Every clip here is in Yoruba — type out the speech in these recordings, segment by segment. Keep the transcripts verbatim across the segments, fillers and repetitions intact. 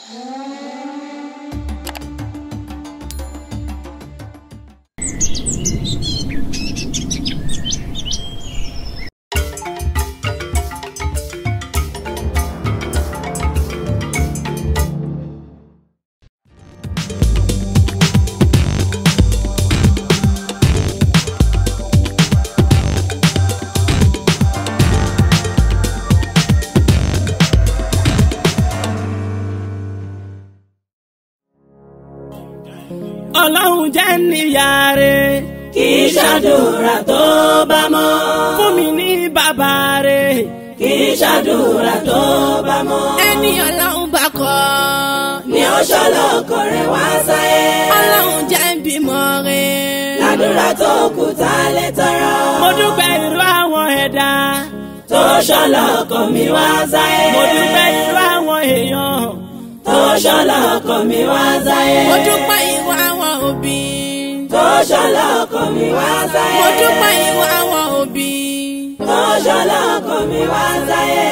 Ọlọ́run jẹ́ níyàrá kì í ṣàdúrà tó bá mọ́. fún mi ní bàbá rẹ̀ kì í ṣàdúrà tó bá mọ́. ẹni Ọlọ́run bá kọ́ ni ó ṣọlọ́kọ rẹ̀ wá sáyé. Ọlọ́run jẹ́ ń bímọ rẹ̀ ládùúrà tó kù tá a lè tọrọ. mo dúpẹ́ irú àwọn ẹ̀dá tó ṣọlọ́kọ mi wá sáyé. mo dúpẹ́ irú àwọn èèyàn tó ṣọlọ́kọ mi wá sáyé. mo dúpẹ́ irú àwọn òbí tó ṣọlọ́kọ mi wá sáyé. mo dúpẹ́ irú àwọn òbí tó ṣọlọ́kọ mi wá sáyé.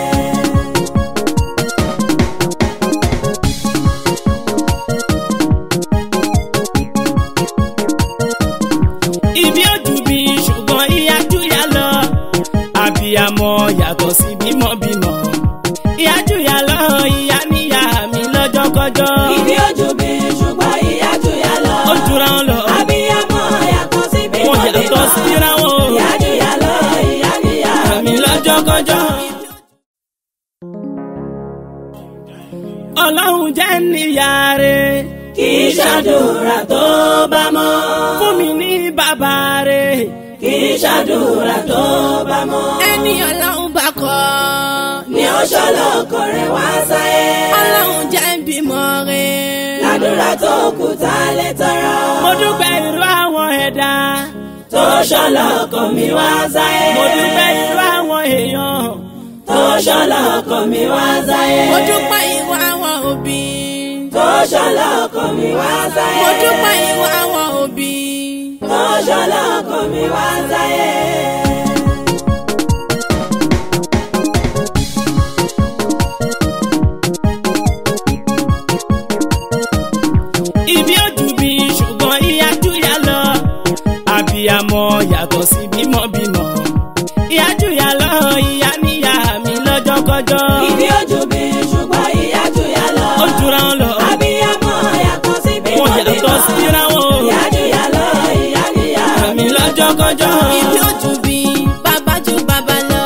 ibi ojú bí ṣùgbọ́n ìyá júyà lọ àbíyamọ yàtọ̀ sí bímọbímọ ìyá júyà lọ ìyá níyà mi lọ́jọ́kọ́jọ́. ibi ojú bí ṣùgbọ́n ìyá júyà lọ ó jura wọn lọ àbíyamọ yàtọ̀ sí bímọbímọ wọn yàtọ̀ síra wọn ìyá júyà lọ ìyá níyà mi lọ́jọ́kọ́jọ́. Ọlọ́run jẹ́ níyàrá kì í ṣàdúrà tó bá mọ́. fún mi ní bàbá rẹ̀ kì í ṣàdúrà tó bá mọ́. ẹni Ọlọ́run bá kọ́ ni ó ṣọlọ́kọ rẹ̀ wá sáyé. Ọlọ́run jẹ́ ń bímọ rẹ̀ ládùúrà tó kù tá a lè tọrọ. mo dúpẹ́ irú àwọn ẹ̀dá tó ṣọlọ́kọ mi wá sáyé. mo dúpẹ́ irú àwọn èèyàn tó ṣọlọ́kọ mi wá sáyé. mo dúpẹ́ irú àwọn òbí tó ṣọlọ́kọ mi wá sáyé. mo dúpẹ́ irú àwọn òbí tó ṣọlọ́kọ mi wá sáyé. ibi ojú bí ṣùgbọ́n ìyá júyà lọ àbíyamọ yàtọ̀ sí bímọbímọ ìyá júyà lọ ìyá níyà mi lọ́jọ́kọ́jọ́. ibi ojú bí ṣùgbọ́n ìyá júyà lọ ó jura wọn lọ àbíyamọ yàtọ̀ sí wọn yàtọ̀ bímọbímọ síra wọn ìyá júyà lọ ìyá níyà mi lọ́jọ́kọ́jọ́. ibi ojú bí bàbá ju bàbá lọ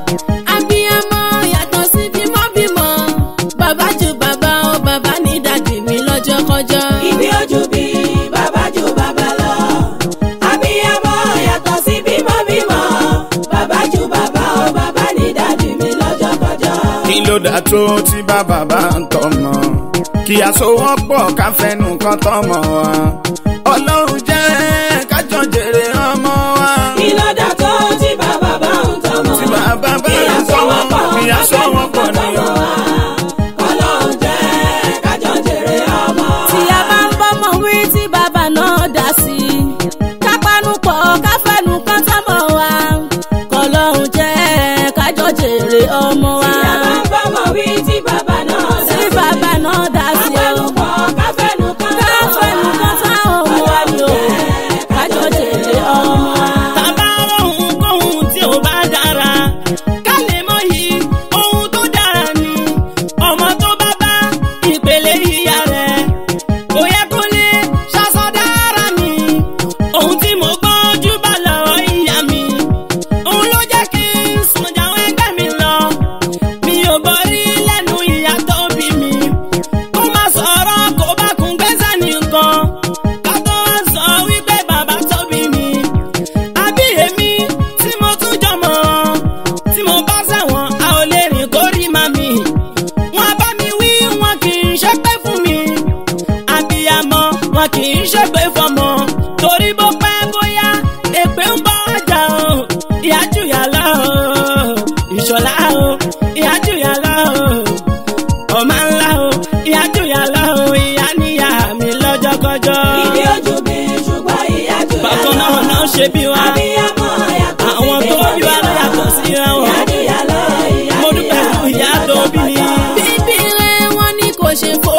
àbíyamọ yàtọ̀ sí bímọbímọ bàbá ju bàbá ó bàbá ní dàdí mi lọ́jọ́kọ́jọ́. ibi ojú bí bàbá ju bàbá lọ àbíyamọ yàtọ̀ sí bímọbímọ bàbá ju bàbá ó bàbá ní dàdí mi lọ́jọ́kọ́jọ́. kí ló dà tó tí bàbá bá ń tọmọ kí àsowọ́pọ̀ ká fẹnu kan tọmọ wa Ọlọ́run jẹ́ kájọ jèrè ọmọ wa. kí ló dà tó tí bàbá bá ń tọmọ tí bàbá bá ń tọmọ kí àsowọ́pọ̀ ni o. Ọlọ́run jẹ́ kájọ jèrè ọmọ. tí a bá ń bọ́mọ wí tí bàbá náà dá sí i ká panu pọ̀ ká fẹnu kan tọ́mọ wa kọ́lọ́run jẹ́ kájọ jèrè ọmọ wa. tí a bá ń bọ́mọ wí tí bàbá náà dá sí tí bàbá náà dá sí i o káfẹ́nu pọ̀ káfẹ́nu kan ká fẹnu kan tọ́ ọmọ wa ni o kájọ jèrè ọmọ wa. Bàbá ohun kóhun tí ò bá dára ká lè mọ̀ yìí ohun tó dára ni ọmọ tó bá bá ìpele ìyá rẹ̀ kò yẹ kó lè ṣàṣọdára mi ohun tí mo gbọ́njú bá lọ́wọ́ ìyá mi òun ló jẹ́ kí n sùn jáwọn ẹgbẹ́ mi lọ mi ò borí lẹ́nu ìyá tó bí mi kó má sọ̀rọ̀ kó bá kún gbẹ́sẹ̀ nìkan ká tó wá sọ wípé bàbá tó bí mi àbí èmi tí mo tún jọmọ tí mo bá sẹ́wọ̀n a ò lè rìn kórí màmí wọn bá mi wí wọn kì í ṣépè fún mi àbíyamọ wọn kì í ṣépè fọmọ torí bó pẹ́ bóyá èpè ń bọ́ ọjà o ìyá jùyà lọ o ìṣọ̀lá o ìyá jùyà lọ o ọmọ ńlá o ìyá jùyà lọ o ìyá níyà mi lọ́jọ́kọ́jọ́. ibi ojú bí ṣùgbọ́n ìyá júyà lọ bákan náà náà ṣe bí wa àbíyamọ yàtọ̀ sí àwọn tó bí wa ló yàtọ̀ síra wọn ìyá júyà lọ ìyá mo dúpẹ́ fún ìyá tó bí mi. bíbí rẹ̀ wọ́n ní kò ṣe fò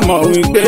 mọ̀ wípé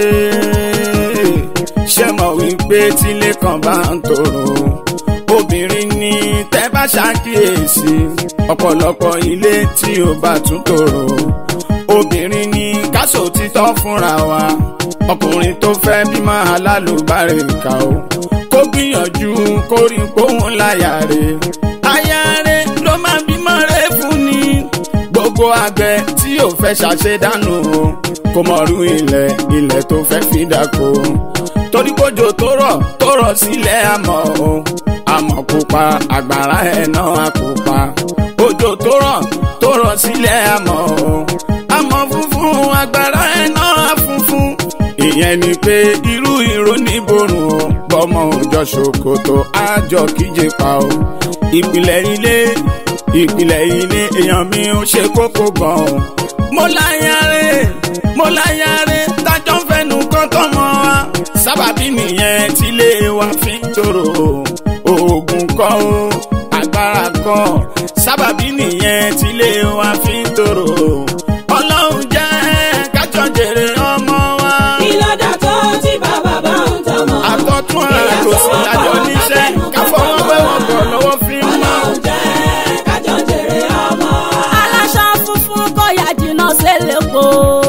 ṣé mọ̀ wípé tílé kan bá ń tòrò obìnrin ni tẹ́ bá ṣàkíyèsí ọ̀pọ̀lọpọ̀ ilé tí ó bá tún tòrò obìnrin ni ká sòtítọ́ fúnra wa ọkùnrin tó fẹ́ bímọ alálùbáríkà o kó gbìyànjú kó rí póhùn láyà rẹ̀ aya rẹ̀ ló máa bímọ rẹ̀ fún ni gbogbo àgbẹ̀ tí ò fẹ́ ṣàṣedànù o kò mọ̀rú ilẹ̀ ilẹ̀ tó fẹ́ fi dáko torí kójò tó rọ̀ tó rọ̀ sílẹ̀ àmọ́ o àmọ́ pupa àgbàrá ẹ̀ náà pupa òjò tó rọ̀ tó rọ̀ sílẹ̀ àmọ́ o àmọ́ funfun àgbàrá ẹ̀ náà funfun ìyẹn ni pé irú ìró níborùn o bọ́mọ òjò ṣòkòtò àjọ kíje pa o ìpìlẹ̀ ilé ìpìlẹ̀ ilé èèyàn mi ò ṣe kókó gan o mo láyàrá mo láyàrá tájọ́ ń fẹnu kán tọ́mọ wa sábàbí nìyẹn tílé wa fi ń tòrò oògùn kọ́ o agbára kọ́ sábàbí nìyẹn tílé wa fi ń tòrò ọlọ́run jẹ́ kájọ jèrè ọmọ wa. ìlọ́dà tó tí bàbá bá ń tọmọ. àtọ́tún àtòsí àjọ níṣẹ́ káfọwọ́ wẹ́wọ̀n bọ̀ lọ́wọ́ fi ń mọ́. ọlọ́run jẹ́ kájọ jèrè ọmọ. aláṣọ funfun kò yá jìnnà sélépo.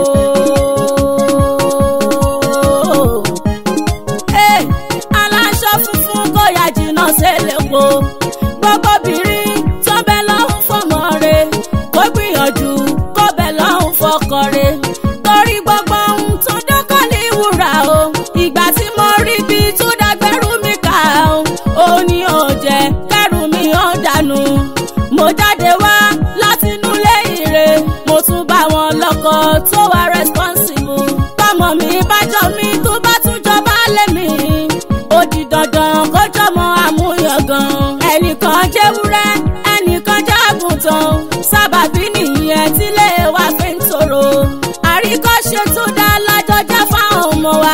aláṣọ funfun kò yá jìnnà sélépo. gbogbo obìnrin tó bẹ lọ́hùn fọmọ rẹ̀ kó gbìyànjú kó bẹ lọ́hùn fọkọ rẹ̀ torí gbogbo ohun tó dọ́kọ̀ ní wúrà o ìgbà tí mo rí bí tó dàgbẹ́rù mi kà ó ó ní ó jẹ́ kẹ́rù mi ó dànù mo jáde wá láti inú ilé ire mo tún bá wọn lọ́kọ tó wà responsible tọmọ mi bájọ mi tó bá tún jọba lẹ́mí ó di dandan kó jọmọ àmúyangàn ẹnìkan jẹ́wúrẹ́ ẹnìkan jágùntàn sábàbí nìyẹn tílé wa fi ń tòrò àríkọ́ṣe tó dá lájọjá fáwọn ọmọ wa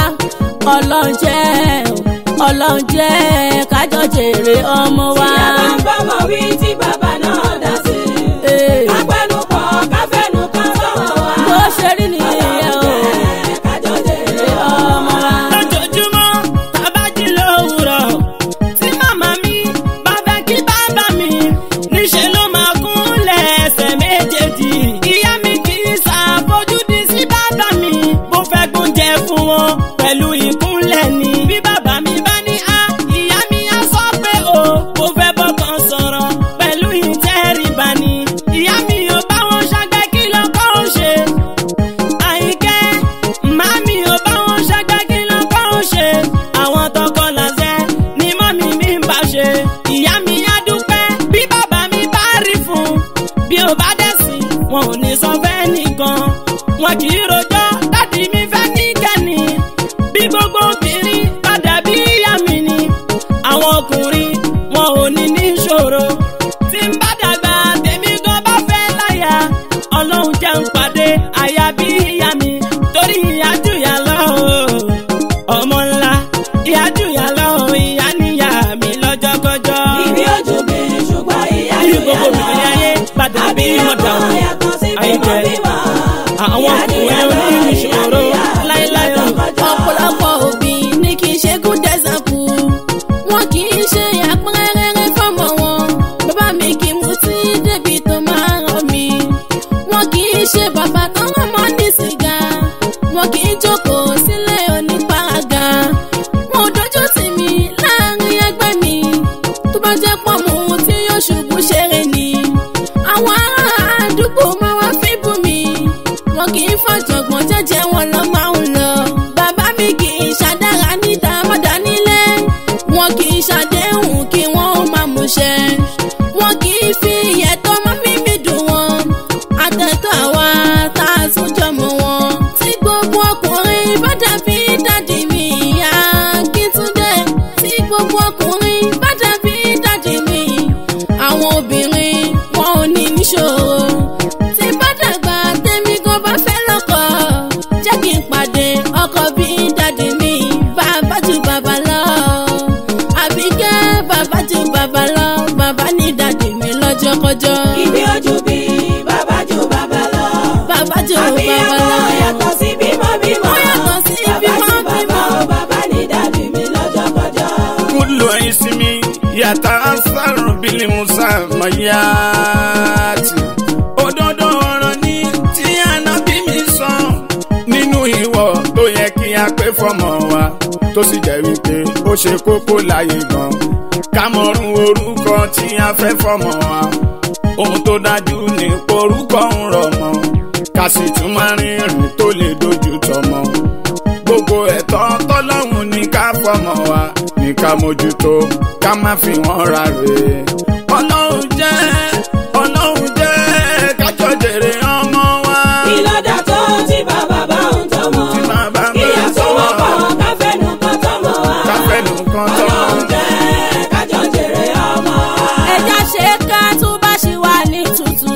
ọlọ́njẹ́ ọlọ́njẹ́ kájọ jèrè ọmọ wa. tí a bá ń bọ́mọ wí tí bàbá náà dá sí i kápẹ́nupọ̀ káfẹ́nukọ́ sọ̀rọ̀ wa. bó ṣe rí nìyẹn o kájọ jèrè ọmọ wa. lójoojúmọ́ tábàjì lówùrọ̀ tí màmá mi bá fẹ́ kí bàbá mi níṣẹ́ ló máa kúnlẹ̀ ẹsẹ̀ méjèèjì. ìyá mi kì í ṣàfojúdi sí bàbá mi bó fẹ́ gbóúnjẹ fún wọn pẹ̀lú ìkúnlẹ̀ ni. bí bàbá mi bá ní a ìyá mi á sọ pé o kò fẹ́ bọ́kàn sọ̀rọ̀ pẹ̀lú ìtẹríba ni. ìyá mi ò bá wọn ṣàgbẹ́ kí lọ́kọ́ ó ṣe. àyíkẹ́ màmí ò bá wọn ṣàgbẹ́ kí lọ́kọ́ ó ṣe. àwọn tọkọ làṣẹ ni mọ́mí mi ń bá ṣe. ìyá mi á dúpẹ́ bí bàbá mi bá rí fún bí ó bá dẹ̀ sí wọn ò ní sọ fẹ́ nìkan. wọn kì í rojọ́ dádì mi fẹ́ níkẹ́ni bí gbogbo obìnrin padà bí ìyá mi ni. àwọn ọkùnrin wọn ò ní níṣòro tí ń bá dàgbà tèmi gan bá fẹ́ láyà ọlọ́run jẹ́ ń pàdé àyà bí ìyá mi torí ìyá jùyà lọ ọmọ ńlá ìyá jùyà lọ ìyá níyà mi lọ́jọ́kọ́jọ́. ibi ojú mi ṣùgbọ́n ìyá bí jùyà gbogbo lọ. obìnrin ayé padà bí mọ̀dà àbíyamọ yàtọ̀ sí bímọ àyíkẹ́ bímọ. àwọn ọkùnrin oníṣòro láéláé o. ọ̀pọ̀lọpọ̀ òbí ní kì í ṣe good example wọn kì í ṣe àpẹẹrẹ fọmọ wọn bàbá mi kì í mutí débi tó máa ràn mí wọn kì í ṣe bàbá tó rán mọ́ ní sìgá wọn kì í jókòó sílé oníparaga wọn ò dojú tì mí láàrin ẹgbẹ́ mi tó bá jẹ́ pọ̀ mú tí yóò ṣubú ṣeré ni àwọn ará àdúgbò máa wá fi bú mi wọn kì í fọ̀jọ̀gbọ́n jẹ́jẹ́ wọn lọ máa ń lọ bàbá mi kì í ṣàdára níta mọ́dà nílé wọn kì í ṣàdéhùn kí wọ́n ó máa múṣẹ wọn kì í fi ìyẹ̀tọ́ mọ́ mímí dùn wọn àtẹ̀tọ́ àwa tá a tún jọmọ wọn tí gbogbo ọkùnrin bá dàbí dádì mi ìyá Akíntúndé tí gbogbo ọkùnrin bá dàbí dádì mi àwọn obìnrin wọn ò ní níṣòro tí bá dàgbà tèmi gan bá fẹ́ lọ́kọ jẹ́ kí n pàdé yàtà sárùn bílí musa mayati. Òdodo ọ̀rọ̀ ni tí ànábì mi sọ nínú ìwọ̀ tó yẹ kí a pé fọmọ wa, tó sì jẹ́ wípé ó ṣe kókó láyé gan. Ká mọ̀rún orúkọ tí a fẹ́ fọmọ wa, ohun tó dájú ní orúkọ ń rọ̀ mọ́. Ká sì tún máa rìnrìn tó lè dojú tọmọ. Gbogbo ẹ̀tọ́ tọ́lọ́hun ní ká fọmọ wa ní ká mójútó, ká má fi wọ́n rárẹ̀. Ọlọ́run jẹ́ Ọlọ́run jẹ́ kájọ jèrè ọmọ wa. Ìlọ́dà tó tí bàbá bá ń tọmọ, ìyá tó wọ́n pọ̀ káfẹ́nu kan tọmọ wa. Káfẹ́nu kan tọmọ. Ọlọ́run jẹ́ kájọ jèrè ọmọ wa. ẹja ṣe ká tó bá ṣì wà ní tútù.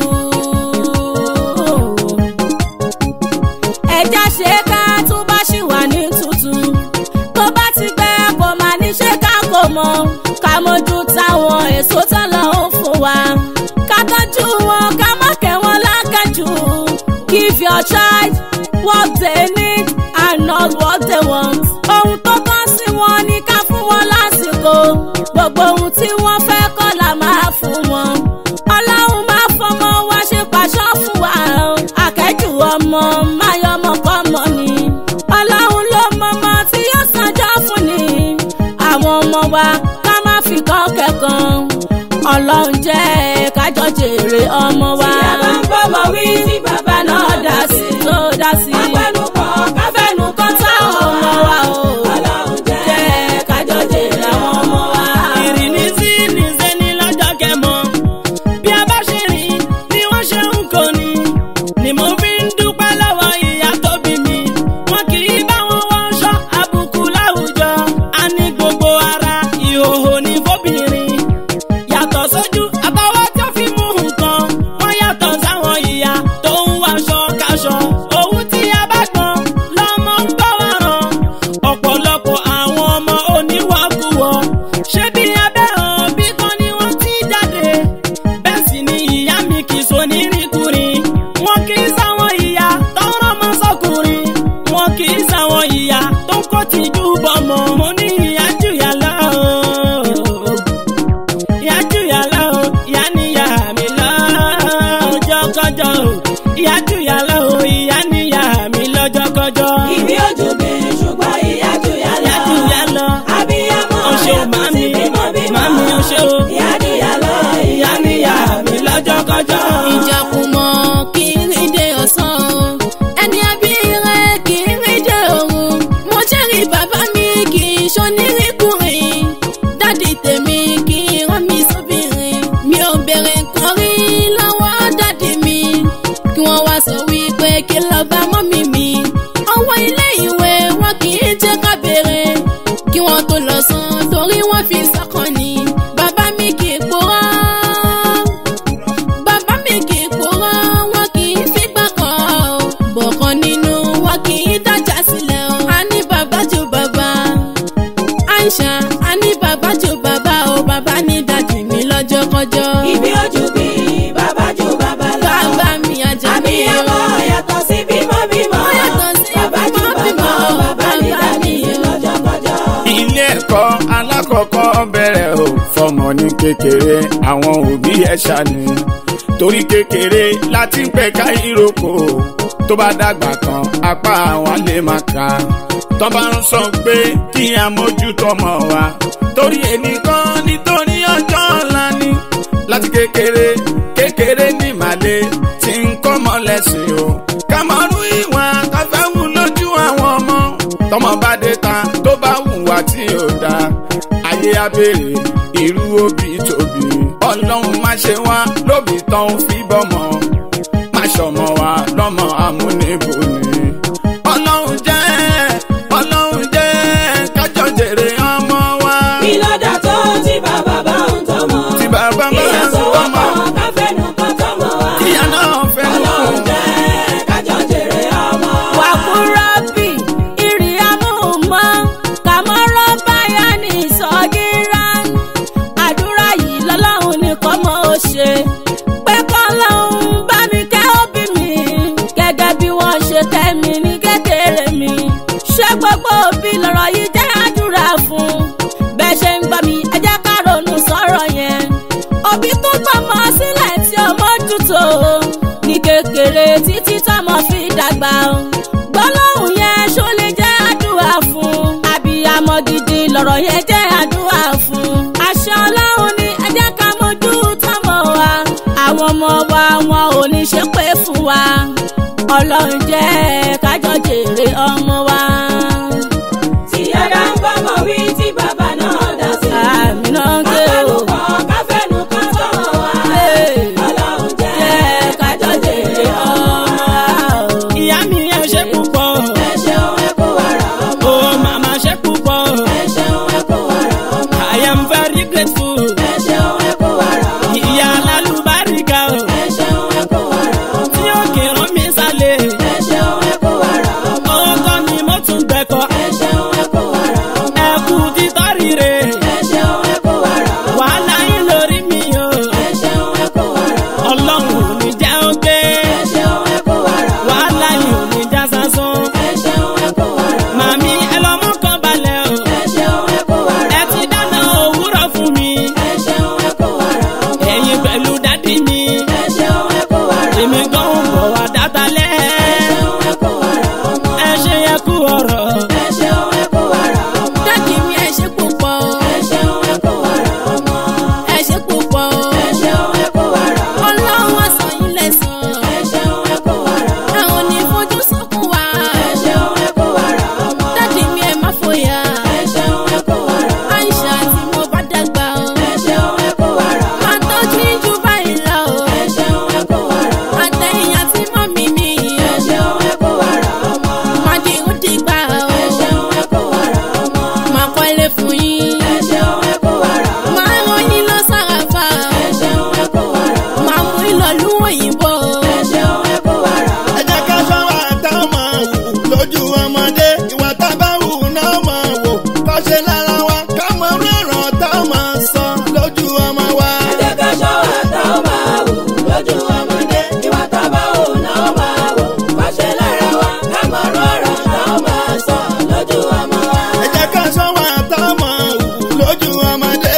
ẹja ṣe ká tó bá ṣì wà ní tútù. tó bá ti gbẹ kò máa ní ṣe ká kò mọ. ká mójú táwọn èso tọ́lọ̀ ń fún wa. ká tọ́jú wọn ká má kẹ́ wọn lákàjù. Give your child what they need and not what they want. ohun tó tọ́ sí wọn ní ká fún wọn lásìkò. gbogbo ohun tí wọ́n fẹ́ kọ́ la máa fún wọn. ọlọ́run máa fọmọ wa ṣe pàṣọ fún wa. akẹ́jù ọmọ máa yọ ọmọ kọ́ mọ́ ni. ọlọ́run ló mọmọ tí yóò sanjọ́ fún ni. àwọn ọmọ wa ká má fi kọ́ kẹ́kọ̀ọ́. ọlọ́run jẹ́ kájọ jèrè ọmọ wa. Tí a bá ń bọ́mọ wí tí bàbá náà dá sí, tó dá sí. káfẹ́nu kan káfẹ́nu kan táwọn ọmọ wa o. Ọlọ́run jẹ́ jẹ́ kájọ jèrè àwọn ọmọ wa. ìrìnnìsí nìṣẹ́ ní lọ́jọ́ kẹmọ. bí a bá ṣe rìn ni wọ́n ṣe ń kó ni. ni mo fi ń dúpẹ́ lọ́wọ́ ìyá tó bí mi. wọn kì í bá wọn wọṣọ àbùkù láwùjọ. a ní gbogbo ara ìhòòhò ní fóbìnrin. yàtọ̀ sójú àtọwọ́ tó fi mú nǹkan. wọ́n yàtọ̀ sáwọn ìyá tó ń wáṣọ káṣọ. òun tí a bá gbọ́n lọ́mọ ń bá wa ràn. ọ̀pọ̀lọpọ̀ àwọn ọmọ oníwàkuwọ̀. ṣé bí abẹ́ hàn bí kan ni wọ́n ti jáde. bẹ́ẹ̀ sì ni ìyá mi kì í so nírìnkùnrin. wọn kì í sáwọn ìyá tó ń rọ́mọ sọ́kùnrin. wọn kì í sáwọn ìyá tó ń kó tìjú bọ́mọ. mo ní ìyá jùyà lọ o. ìyá jùyà lọ o. ìyá níyà mi lọ́jọ́kọ́jọ́ o. ìyá jùyà lọ o. ìyá níyà mi lọ́jọ́kọ́jọ́. ìbí ojú mi ṣùgbọ́n ìyá jùyà lọ. ìyá jùyà lọ. abiyamọ ọṣẹ yàtọ̀ màmí sí bímọ bímọ. màmí ọṣẹ o. ìyá jùyà lọ. ìyá níyà mi lọ́jọ́kọ́jọ́. ìjàkùmọ̀ kì í rí dé ọ̀sán o. ẹni ẹbí rẹ̀ kì í rí dé òru. mo jẹ́rìí bàbá mi kì í ṣonírìnkùnrin. dádì tèmi kì í rán mi sóbìnrin. mi ò béèrè nǹkan rí lọ́wọ́ dádì mi. kí wọ́n wá sọ wípé kí lọ bá mọ́mì mi. ọwọ́ ilé ìwé wọn kì í jẹ́ ká béèrè. kí wọ́n tó lọ sàn torí wọ́n fi sọ́kàn ni. bàbá mi kì í purọ́. bàbá mi kì í purọ́ wọn kì í fìgbà kan o. bọ̀kan nínú wọn kì í dájà sílẹ̀ o. a ní bàbá ju bàbá. Aisha a ní bàbá ju bàbá o. bàbá ní dádì mi lọ́jọ́kọ́jọ́. ìbí ojú mi bàbá ju bàbá lọ. bàbá mi ajá mi o. abiyamọ yàtọ̀ sí bímọ bímọ. Ó yàtọ̀ sí bàbá ju bímọ bímọ. bàbá bàbá ní Bàbá dádì mi mi o. lọ́jọ́kọ́jọ́. Ilé ẹ̀kọ́ alákọ̀ọ́kọ́ bẹ̀rẹ̀ o fọmọ ní kékeré àwọn òbí ẹ̀ ṣàní. torí kékeré láti ń pẹ̀ka ìrókò tó bá dàgbà tán apá àwọn lè máa kà. tó bá ń sọ pé kí a mójútó ọmọ wa torí ẹnìkan nítorí ọjọ́ ọ̀la ni. láti kékeré kékeré ní màlẹ́ tí ń kọ́ mọ́ lẹ́sìn o. ká mọ̀ rú ìwà káfẹ́ wù lójú àwọn ọmọ. tọmọ bá dé tán tó bá hùwà tí ò dáa ayé abèrè irú òbí tóbi. ọlọ́run má ṣe wá lóbi tán ń fi bọ́mọ má ṣọmọ wa lọ́mọ amúnibò ni. ọlọ́run jẹ́ ọlọ́run jẹ́ kájọ jèrè ọmọ wa. ìlọ́dà tó tí bàbá bá ń tọmọ. tí bàbá bá ìyá ń tó wọ́n tọmọ pọ̀ káfẹ́nu kan tọmọ wa. kíyà náà fẹ́ mú. Ọlọ́run jẹ́ kájọ jèrè ọmọ wa. wàkúrọ́bì ìrìàmùmọ́ kàmọ́rọ́ báyà ní ìsọ̀gíra. àdúrà yìí lọ́lọ́run nìkan mọ́ ó ṣe. pé kọ́lọ́run bá mi kẹ́ òbí mi gẹ́gẹ́ bí wọ́n ṣe kẹ́ mi ní kékeré mi. ṣé gbogbo òbí lọ̀rọ̀ yìí jẹ́ àdúrà fún. bẹ́ẹ̀ ṣe ń gbọ́ mi ẹ jẹ́ ká ronú sọ̀rọ̀ dàgbà o gbólóhùn yẹn ṣó lè jẹ́ àdúrà fún abiyamọ gidi lọ̀rọ̀ yẹn jẹ́ àdúrà fún àṣẹ ọlọ́run ní ẹ jẹ́ ká mójú tọ́mọ wa àwọn ọmọ wa wọn ò ní ṣépè fún wa ọlọ́run jẹ́ kájọ jèrè ọmọ wa. tí ẹ̀dá ń bọ́mọ wí tí bàbá náà dá sí. àmì náà ń ké o. káfẹ́nu kan tọ́mọ wa. ọlọ́run jẹ́ kájọ jèrè ọmọ wa. ìyá mi ẹ ṣé púpọ̀. ẹ ṣeun ẹ kú wàrà ọmọ. ó màmá ṣé púpọ̀. ẹ ṣeun ẹ kú wàrà ọmọ. I am very grateful. ẹ ṣeun ẹ kú wàrà ọmọ. ìyá alálùbáríkà o. ẹ ṣeun ẹ kú wàrà ọmọ. tí ó kì í rán mi sálẹ̀. ẹ ṣeun ẹ kú wàrà ọmọ. ọkọ mi mo tún gbẹ̀kọ́. ẹ ṣeun ẹ kú wàrà ọmọ. ẹ kú títọ́ rire. ẹ ṣeun ẹ kú wàrà ọmọ. wàhálà yín lórí mi o. ẹ ṣeun ẹ kú wàrà ọmọ. ọlọ́run ò ní já ó gbé. ẹ ṣeun ẹ kú wàrà ọmọ. wàhálà yín ò ní já sásán. ẹ ṣeun ẹ kú wàrà ọmọ. màmí ẹ lọ mú kan balẹ̀ o. ẹ ṣeun ẹ kú wàrà ẹ ọmọ. ti dáná òwúrọ̀ fún mi. ẹ ṣeun ẹ kú wàrà ọmọ. ẹ̀yin pẹ̀lú dádì mi. ẹ ṣeun ẹ kú wàrà ọmọ. èmi gan ń bọ̀ wá dátalẹ̀. ẹ ṣeun ẹ kú wàrà ọmọ. ẹ ṣe yẹ kú ọ̀rọ̀. ẹ ṣeun ẹ kú wàrà ọmọ. dáàdì mi ẹ ṣé púpọ̀ ẹ ṣeun ẹ kú wàrà ọmọ. ẹ ṣé púpọ̀ ẹ ṣeun ẹ kú wàrà ọmọ. ọlọ́run á san yín lẹ́san ẹ ṣeun ẹ kú wàrà ọmọ. àwọn ò ní fojú sunkún wa ẹ ṣeun ẹ kú wàrà ọmọ. dáàdì mi ẹ má fòyà ẹ ṣeun ẹ kú wàrà ọmọ. àìṣà tí mo bá dàgbà o ẹ ṣeun ẹ kú wàrà ọmọ. máa tọ́jú yín jù báyìí lọ o ẹ ṣeun ẹ kú wàrà ọmọ. àtẹ̀yìn àti mọ́mí mi ẹ ṣeun ẹ kú wàrà ọmọ. máa di ó dìgbà o ẹ ṣeun ẹ kú wàrà ọmọ. máa kọ́lé fún yín ẹ ṣeun ẹ kú wàrà ọmọ. máa rán yín lọ sàràfà ẹ ṣeun ẹ kú wàrà ọmọ. máa mú yín lọ lú òyìnbó ẹ ṣeun ẹ kú wàrà ọmọ. ẹ jẹ́ ká ṣọ́ra táwọn máa wù lójú ọmọdé ìwà tá a bá wù náà máa wò kọ́ṣe lára wa ká mọ rọ̀rọ̀ táwọn máa sọ lójú ọmọ wa. ẹ jẹ́ ká ṣọ́ra táwọn máa wù lójú ọmọdé ìwà tábà wù náà máa wò kọ́ṣe lára wa ká mọ rọ̀rọ̀ táwọn máa sọ lójú ọmọ wa. ẹ jẹ́ ká ṣọ́ra táwọn máa wù lójú ọmọdé.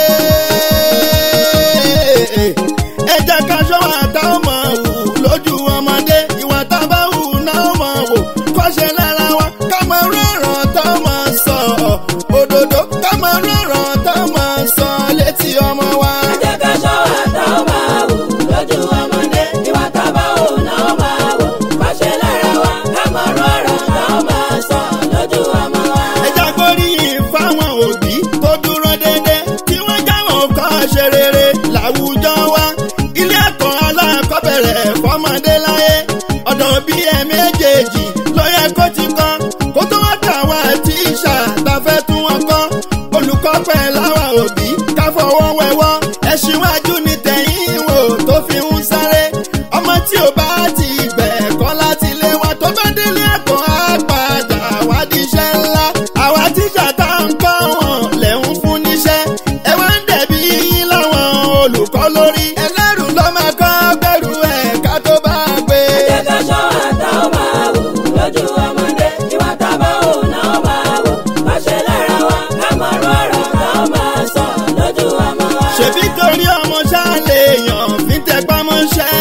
ẹ jẹ́ ká ṣọ́ra táwọn máa wù lójú ọmọdé ìwà tá a bá wù náà máa wò kọ́ṣe lára wa ká mọ rọ̀rọ̀ táwọn máa sọ òdodo ká mọ rọ̀rọ̀ táwọn máa sọ létí ọmọ wa. ẹ jẹ́ ká ṣọ́ra táwọn máa wù lójú ọmọdé ìwà tábà wù náà máa wò kọ́ṣe lára wa ká mọ rọ̀rọ̀ táwọn máa sọ lójú ọmọ wa. ẹ jágbóríyìn fáwọn òbí tó dúró dédé tí wọ́n jáwọ́ kọ́ ṣe rere láwùjọ wa ilé ẹ̀kọ́ alákọ̀ọ́bẹ̀rẹ̀ fọmọdé láyé ọ̀dọ̀ bí ẹ méjèèjì ló yẹ kó ti kọ́ kó tó wá dà wá tíṣà tá fẹ́ tún wọn kọ́ olùkọ́ pẹ̀ láwa òbí ká fọwọ́ wẹwọ́ ẹ̀ṣíwájú ní tẹ̀yìn wò tó fi ń sáré ọmọ tí ò bá ti gbẹ̀kọ́ láti lé wa tó bá délé ẹ̀kọ́ á padà wá di iṣẹ́ ńlá àwa tíṣà tá ń kọ́ wọn lẹ̀ ń fún níṣẹ́ ẹ wá ń dẹ̀bi yín láwọn olùkọ́ lórí ẹlẹ́rù ló máa kọ́ gbẹ̀rù ẹ̀ ká tó bá gbé. ẹ jẹ́ ká ṣọ́ra táwọn máa wù lójú ọmọdé ìwà tábà wù náà máa wò kọ́ṣe lára wa ká mọ rọ̀rọ̀ táwọn máa sọ lójú ọmọ wa. ṣèbí torí ọmọ ṣáàlè èèyàn fi tẹpá mọ́ṣẹ́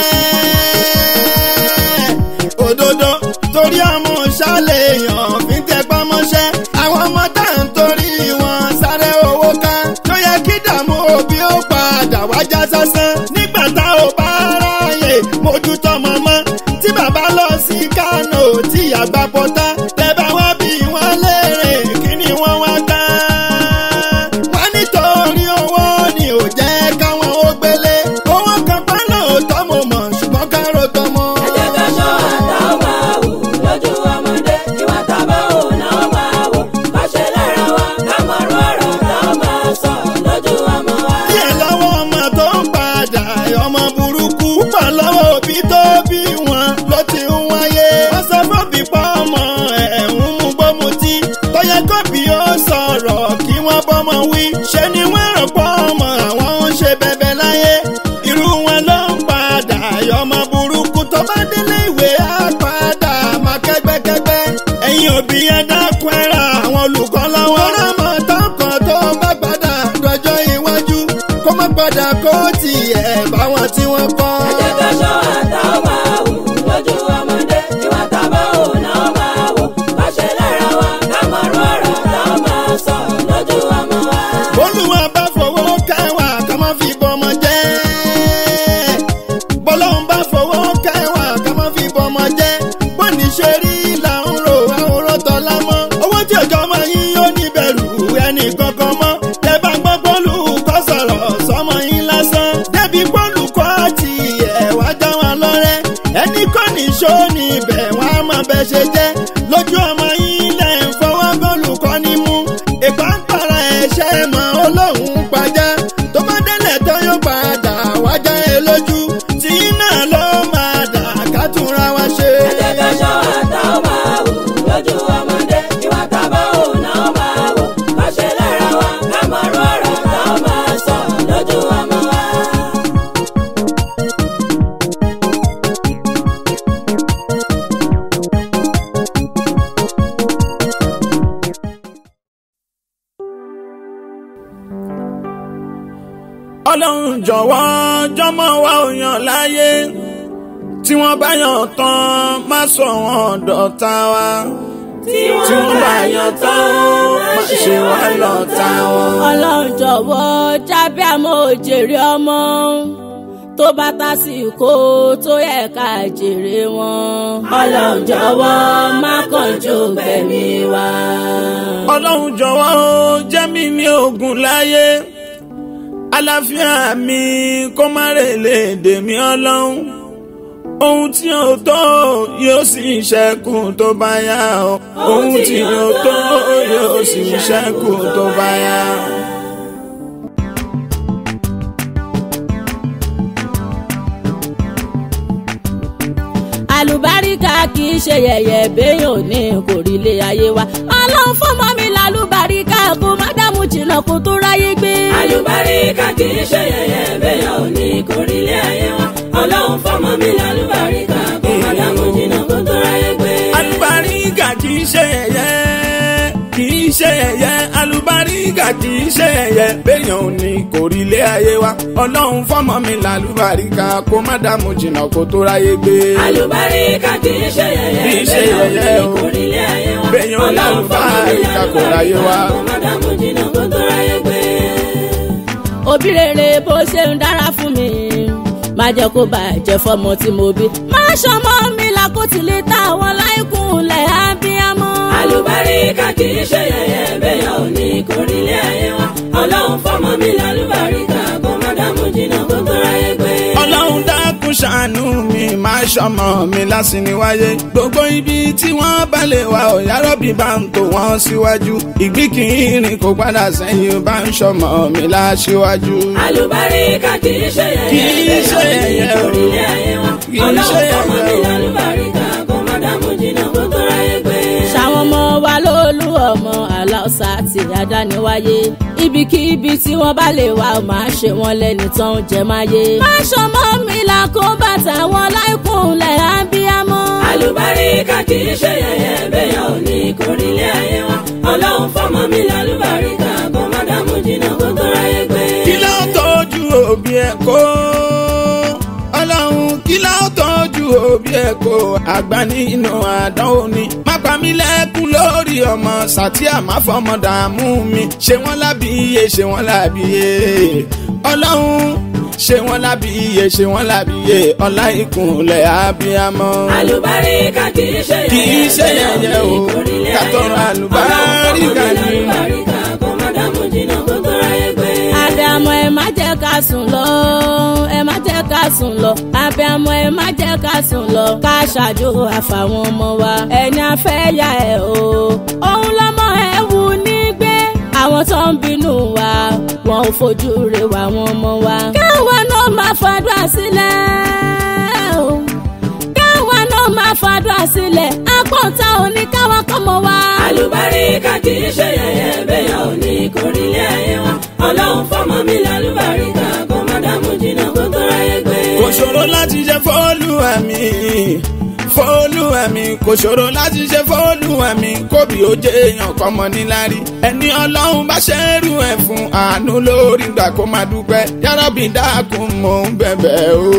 òdodo torí ọmọ ṣáàlè èèyàn fi tẹpá mọ́ṣẹ́ àwọn ọmọ tá à ń torí wọn sáré owó ká tó yẹ kí dààmú òbí ó padà wájà sásán nígbà tá ò bá ráyè mójútó mọ́mọ́ tí bàbá lọ sí Kánò tí àgbà pọ́tá tẹ́ bá wá bí wọ́n léèrè kí ni wọ́n wá gbá wọ́n nítorí owó ni ò jẹ́ káwọn ó gbélé owó kan pa lóòótọ́ mo mọ̀ ṣùgbọ́n kárò tó mọ́. ẹ jẹ́ ká ṣọ́ra táwọn máa wù lójú ọmọdé ìwà tábà wù náà máa wò kọ́ṣe lára wa ká mọ rọ̀rọ̀ táwọn máa sọ lójú ọmọ wa. díẹ̀ lọ́wọ́ ọmọ tó ń padà ọmọ burúkú pọ̀ lọ́wọ́ òbí tó bí wọn ló ti ń wáyé. wọ́n sọ fọ́bì pọ́ ọmọ ẹ̀ ń mú gbómutí tó yẹ kóbi ó sọ̀rọ̀ kí wọ́n bọ́mọ wí. ṣé ni wọ́n rò pọ́ ọmọ àwọn ń ṣe bẹ̀bẹ̀ láyé irú wọn ló ń padà ọmọ burúkú tó bá délé ìwé á padà máa kẹ́gbẹ́kẹ́gbẹ́. ẹ̀yin òbí ẹ dákun ẹ ra àwọn olùkọ́ lọ́wọ́. ọ̀rọ̀ mọ̀ tọkàn tó bá padà dọjọ́ iwájú kó má padà kó tiẹ̀ báwọn tí wọ́n kọ́. ẹ jẹ́ ká ṣọ́ra táwọn máa wù lójú ọmọdé ìwà tábà ṣó ní ibẹ̀ wọ́n á mọ̀ bẹ́ ṣe jẹ́ lójú ọmọ yín lẹ̀ ń fọwọ́ bólùkọ́ ní mú ìpàǹpàrà ẹ̀ṣẹ̀ mọ́ olóhùn pàjá tó bá délẹ̀ tó yóò padà wájà ẹ lójú tí náà ló máa dà ká túnra wá ṣe. ẹ jẹ́ ká ṣọ́ àtàwọn máa wò lójú ọmọdé ìwà tábà ò náà máa wò ká ṣe lára wa ká mọ̀ ọ́rọ̀ ọ̀rọ̀ táwọn máa sọ lójú ọmọ wa. ọlọ́run jọ̀wọ́ jọmọ wa ò yàn láyé tí wọ́n bá yàn tán má sọ wọ́n dọ̀tá wa tí tí wọ́n bá yàn tán má ṣe wá lọ́tá wọn. ọlọ́run jọ̀wọ́ jábẹ́ àmọ́ òjèrè ọmọ tó bá tásìkò tó yẹ ká jèrè wọn. ọlọ́run jọ̀wọ́ má kánjú gbẹ̀mí wa. ọlọ́run jọ̀wọ́ jẹ́ mi ní ogun láyé àlàáfíà mi kó má relé dè mí ọlọ́run ohun tí ó tó yóò sì ṣẹ́kù tó bá yá o ohun tí ó tó yóò sì ṣẹ́kù tó bá yá. àlùbáríkà kì í ṣe yẹ̀yẹ̀ béèyàn ní kò rí ilé ayé wa ọlọ́run fọmọ mi lálùbáríkà kó má dààmú jìnnà kó tó ráyé gbé. àlùbáríkà kì í ṣe yẹ̀yẹ̀ béèyàn ní kò rí ilé ayé wa ọlọ́run fọmọ mi lálùbáríkà kó má dààmú jìnnà kó tó ráyé gbé. àlùbáríkà kì í ṣe yẹ̀yẹ́ kì í ṣe yẹ̀yẹ́ àlùbáríkà kì í ṣe yẹ̀yẹ́ béèyàn ní kò rí ilé ayé wa ọlọ́run fọmọ mi lálùbáríkà kó má dààmú jìnnà kó tó ráyé gbé. àlùbáríkà kì í ṣe yẹ̀yẹ́ kì í ṣe yẹ̀yẹ́ o kò rí ilé ayé wa béèyàn lálùbáríkà kò ráyé wa. kó má dààmú jìnnà kó tó ráyé gbé. òbí rere bó ṣe ń dára fún mi má jẹ́ kó bàjẹ́ fọmọ tí mo bí má ṣọmọ mi làkútìlẹ̀ táwọn láìkúnlẹ̀ abiyamọ. àlùbáríkà kì í ṣe yẹ̀yẹ́ béèyàn ò ní kò rí ilé ayé wa ọlọ́run fọmọ mi lálùbáríkà kó má dààmú jìnnà kó tó ráyé gbé. ọlọ́run dákun ṣàánú mi máa ṣọmọ mi lásìníwáyé gbogbo ibi tí wọ́n bá lè wá ọ̀yá rọ́bì bá ń tò wọ́n síwájú ìgbín kì í rìn kó padà sẹ́yìn bá ń ṣọmọ mi láṣíwájú. àlùbáríkà kì í ṣe yẹ̀yẹ́ béèyàn ò ní kò rí ilé ayé wa ọlọ́run fọmọ mi lálùbáríkà kó má dààmú jìnnà kó tó ráyé gbé. ṣàwọn ọmọ wa lólú ọmọ aláùsá àti àdániwáyé ibikíbi tí wọ́n bá lè wá máa ṣe wọ́n lẹ́ni tó ń jẹ máyé. má ṣọmọ mi là kó bàtà wọn láìkúnlẹ̀ abiyamọ. àlùbáríkà kì í ṣe yẹ̀yẹ́ béèyàn ò ní kò rí ilé ayé wa ọlọ́run fọmọ mi lálùbáríkà kó má dààmú jìnnà kó tó ráyé gbé. kí ló tọ́jú òbí ẹ̀ kó ọlọ́run kí ló tọ́jú òbí ẹ̀ kó àgbà nínú àdánwò ni má pa mí lẹ́kún lórí ọmọ sàtíà má fọmọ dààmú mi ṣé wọ́n lábíyé ṣé wọ́n lábíyé ọlọ́run ṣé wọ́n lábíyé ṣé wọ́n lábíyé ọlá ìkúnlẹ̀ abiyamọ. àlùbáríkà kì í ṣe kì í ṣe yẹ̀yẹ́ o kàtọ́rọ̀ àlùbáríkà ni. kó má dààmú jìnnà kó tó ráyé gbé. àbíamọ ẹ má jẹ́ ká sùn lọ ẹ má jẹ́ ká sùn lọ àbíamọ ẹ má jẹ́ ká sùn lọ ká ṣàjò àfàwọn ọmọ wa ẹni afẹ́ ya ẹ̀ o òun lọ́mọ ẹ wù ní gbé àwọn tó ń bínú wa wọn ò fojú rẹ̀ wá wọn ọmọ wa káwọn náà máa fàdúrà sílẹ̀ o káwọn náà máa fàdúrà sílẹ̀ àpọ̀ntà òní káwọn kọ́mọ wa. àlùbáríkà kì í ṣe yẹ̀yẹ́ béèyàn ò ní kò rí ilé ayé wa ọlọ́run fọmọ mi lálùbáríkà kó má dààmú jìnnà kó tó ráyé gbé. kò ṣòro láti ṣe fọ́ọ̀lùwà mi fọ́ọ̀lùwà mi kò ṣòro láti ṣe fọ́ọ̀lùwà mi kóbi ó jẹ́ èèyàn kọ́mọ níláárí ẹni ọlọ́run bá ṣẹ́rù ẹ̀ fún àánú lórí gbà kó má dúpẹ́ yárọ́bì dákun mò ń bẹ̀bẹ̀ o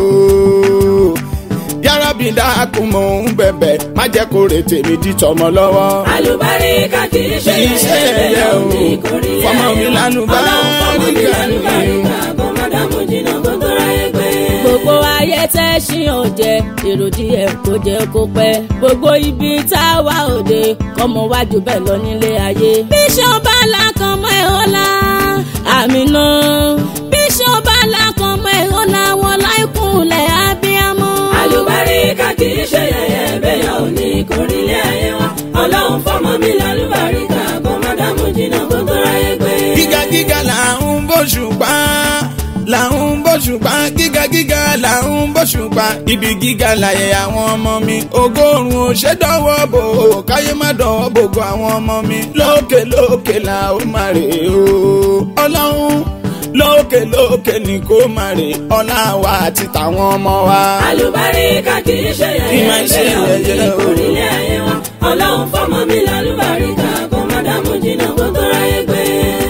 yárọ́bì dákun mò ń bẹ̀bẹ̀ má jẹ́ kó rè tèmi di tọmọ lọ́wọ́. àlùbáríkà kì í ṣe yẹ̀yẹ́ o fọmọ mi lálùbáríkà ni. kó má dààmú jìnnà kó tó ráyé gbé. gbogbo ayé tẹ́ ṣí ò jẹ́ èrò díẹ̀ kó jẹ́ kó pẹ́ gbogbo ibi tá a wá òde kọ́mọ wájú bẹ́ẹ̀ lọ nílé ayé. bíṣọ̀ bá lákan mọ́ ẹ̀ ọ́lá àmì náà bíṣọ̀ bá lákan mọ́ ẹ̀ ọ́lá wọn láìkúnlẹ̀ abiyamọ. àlùbáríkà kì í ṣe yẹ̀yẹ́ bẹ́yà ò ní kórìílé ayé wa ọlọ́run fọmọ mi lálùbáríkà kó má dààmú jìnnà kó tó ráyé gbé. gíga gíga là ń bóṣùpá là ń bóṣùpá gíga gíga là ń bóṣùpá ibi gíga láyé àwọn ọmọ mi ogórun ò ṣe dánwò bò ó káyé má dánwò bògo àwọn ọmọ mi lókè lókè là ó máa rè o ọlọ́run lókè lókè ní kó máa rè ọlá wa àti tàwọn ọmọ wa. àlùbáríkà kì í ṣe yẹ̀yẹ́ bẹ́ẹ̀ ò ní kórìílé ayé wa ọlọ́run fọmọ mi lálùbáríkà kó má dààmú jìnnà kó tó ráyé gbé.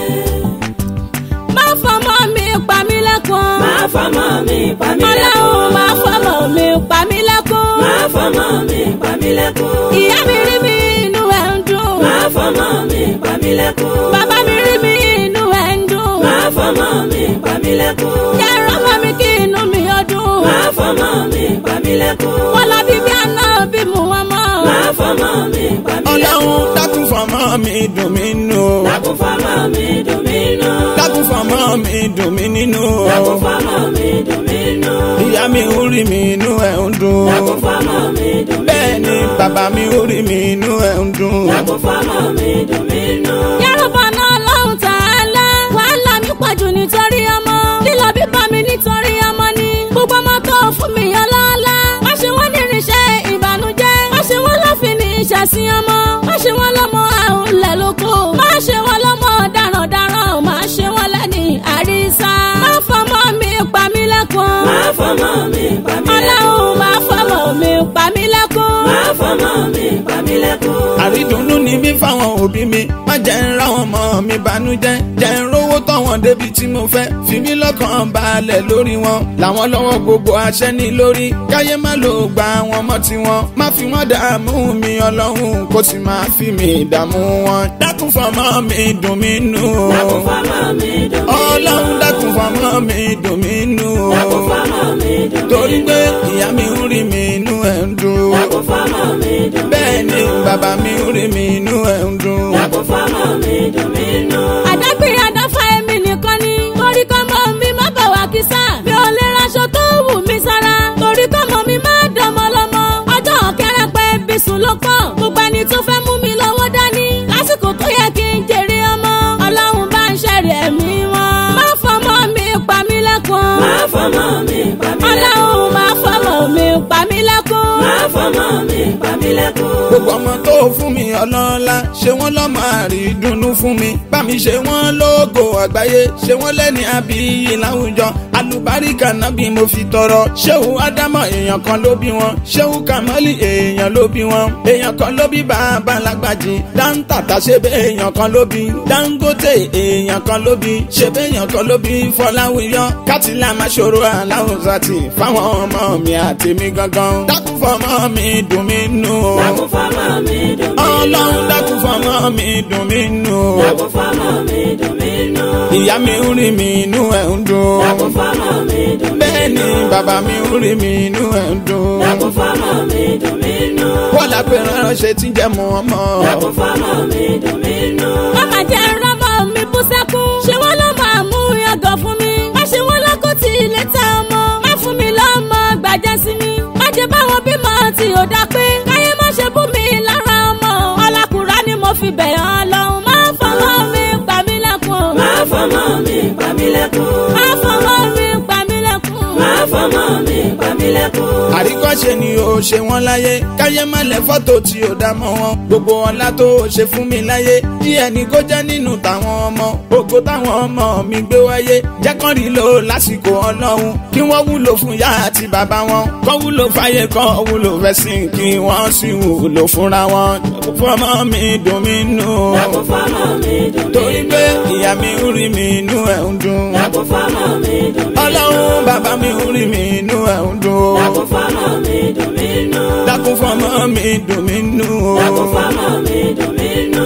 má fọmọ mi pa mí lẹ́kùn. má fọmọ mi pa mí lẹ́kùn. ọlọ́run má fọmọ mi pa mí lẹ́kùn. má fọmọ mi pa mí lẹ́kùn. ìyá mi rí mi inú ẹ̀ ń dùn. má fọmọ mi pa mí lẹ́kùn. bàbá mi rí mi inú ẹ̀ ń dùn. má fọmọ mi pa mí lẹ́kùn. yàrá ọmọ mi kí inú mi ó dùn. má fọmọ mi pa mí lẹ́kùn. wọ́n lọ bí bí àná bí mu wọn mọ́. má fọmọ mi pa mí lẹ́kùn. ọlọ́run dákun fọmọ mi dùn mí nù. dákun fọmọ mi dùn mí nù. dákun fọmọ mi dùn mí nínú. dákun fọmọ mi dùn mí nù. ìyá mi ń rí mi inú ẹ̀ ń dùn. dákun fọmọ mi dùn mí nù. bẹ́ẹ̀ ni bàbá mi ń rí mi inú ẹ̀ ń dùn. dákun fọmọ mi dùn mí nù. yàrá náà lọ́hùn tààlà wàhálà mi pọ̀jù nítorí ọmọ lílọ bíbá mi nítorí ọmọ ni gbogbo ọmọ tó fún mi ọlọ́lá má ṣe wọ́n ní irinṣẹ́ ìbànújẹ́ má ṣe wọ́n lọ́fìn ní ìṣàsìn ọmọ má ṣe wọ́n lọ́mọ àhùnlẹ̀ lóko má ṣe wọ́n lọ́mọ darandaran má ṣe wọ́n lẹ́ni àrísá má fọmọ mi pa mí lẹ́kùn. má fọmọ mi pa mí lẹ́kùn. ọlọ́run má fọmọ mi pa mí lẹ́kùn. má fọmọ mi pa mí lẹ́kùn. àrídùnnú ni mí fáwọn òbí mi má jẹ́ ń ra wọn mọ́ mi bànújẹ́ jẹ́ ń rówó tọ̀wọ́n débi tí mo fẹ́ fi mí lọ́kàn balẹ̀ lórí wọn làwọn lọ́wọ́ gbogbo àṣẹ ní lórí káyé má lò gba wọn mọ́ tiwọn má fi wọ́n dààmú mi ọlọ́run kó sì máa fi mi dààmú wọn dákun fọmọ mi dùn mí nù. dákun fọmọ mi dùn mí nù. ọlọ́run dákun fọmọ mi dùn mí nù. dákun fọmọ mi dùn mí nù. torí pé ìyá mi ń rí mi inú ẹ̀ ń dùn. dákun fọmọ mi dùn mí nù. bẹ́ẹ̀ ni bàbá mi ń rí mi inú ẹ̀ ń dùn. dákun fọmọ mi dùn mí nù. àdágbé àdáfà èmi nìkan ni torí kọ́mọ mi má bà wá kísà mi ò lè raṣọ tó wù mí sára torí kọ́mọ mi má dánmọ́ lọ́mọ ọjọ́ kẹrẹpẹ bísùn ló pọ̀ gbogbo ẹni tó fẹ́ mú mi lọ́wọ́ dání lásìkò tó yẹ kí n jèrè ọmọ ọlọ́run bá ń ṣẹ̀rẹ̀ ẹ̀mí wọn má fọmọ mi pa mí lẹ́kùn. má fọmọ mi pa mí lẹ́kùn. ọlọ́run má fọmọ mi pa mí lẹ́kùn. má fọmọ mi pa mí lẹ́kùn. gbogbo ọmọ tó fún mi ọlọ́lá ṣé wọ́n lọ́mọ àrídùnnú fún mi bá mi ṣe wọ́n lógo àgbáyé ṣé wọ́n lẹ́ni àbíyí láwùjọ alùbáríkà náà bí mo fi tọrọ ṣéwù ádámọ̀ èèyàn kan ló bí wọn ṣéwù kàmọ́lì èèyàn ló bí wọn èèyàn kan ló bí bàbá lágbàjì dáńtàtà ṣe bẹ́ èèyàn kan ló bí dangote èèyàn kan ló bí ṣe bẹ́ èèyàn kan ló bí fọláwíyọ kátìlá máa ṣòro aláwùsàtì fáwọn ọmọ mi àti mi gangan dákun fọmọ mi dùn mí nù. dákun fọmọ mi dùn mí nù. ọlọ́run dákun fọmọ mi dùn mí nù. dákun fọmọ mi dùn mí nù. ìyá mi ń rí mi inú ẹ̀ ń dùn. dákun fọmọ mi dùn mí nù. bẹ́ẹ̀ ni bàbá mi ń rí mi inú ẹ̀ ń dùn. dákun fọmọ mi dùn mí nù. wọ́n la pé ránṣẹ́ tí ń jẹ́ mọ́ ọmọ. dákun fọmọ mi dùn mí nù. mama jẹ́ rọ́mọ mi bú sẹ́kún ṣé wọ́n ló máa mú yàgò fún mi má ṣe wọ́n lọ́kọ́ tí ilé tẹ ọmọ má fún mi lọ́mọ gbàjẹ́ sí mi má jẹ́ báwọn bímọ tí ò dá pé káyé má ṣe bú mi lára ọmọ ọlákùnrin ni mo fi bẹ̀ ọ́ lọ́hùn má fọmọ mi pa mí lẹ́kùn. má fọmọ mi pa mí lẹ́kùn. má fọmọ mi pa mí lẹ́kùn. má fọmọ mi pa mí lẹ́kùn. àríkọ́ṣe ni ó ṣe wọ́n láyé káyé má lẹ̀ fọ́tò tí ó dá mọ́ wọn gbogbo ọlá tó ṣe fún mi láyé díẹ̀ ni kó jẹ́ nínú tàwọn ọmọ ògo táwọn ọmọ mi gbé wáyé jẹ́ kán rí lò lásìkò ọlọ́run kí wọ́n wúlò fún yá àti bàbá wọn kán wúlò fáyé kán wúlò fẹ́sìn kí wọ́n sì wúlò fúnra wọn fọmọ mi dùn mí nù. dákun fọmọ mi dùn mí nù. torí pé ìyá mi ń rí mi inú ẹ̀ ń dùn. dákun fọmọ mi dùn mí nù. ọlọ́run bàbá mi ń rí mi inú ẹ̀ ń dùn. dákun fọmọ mi dùn mí nù. dákun fọmọ mi dùn mí nù. dákun fọmọ mi dùn mí nù.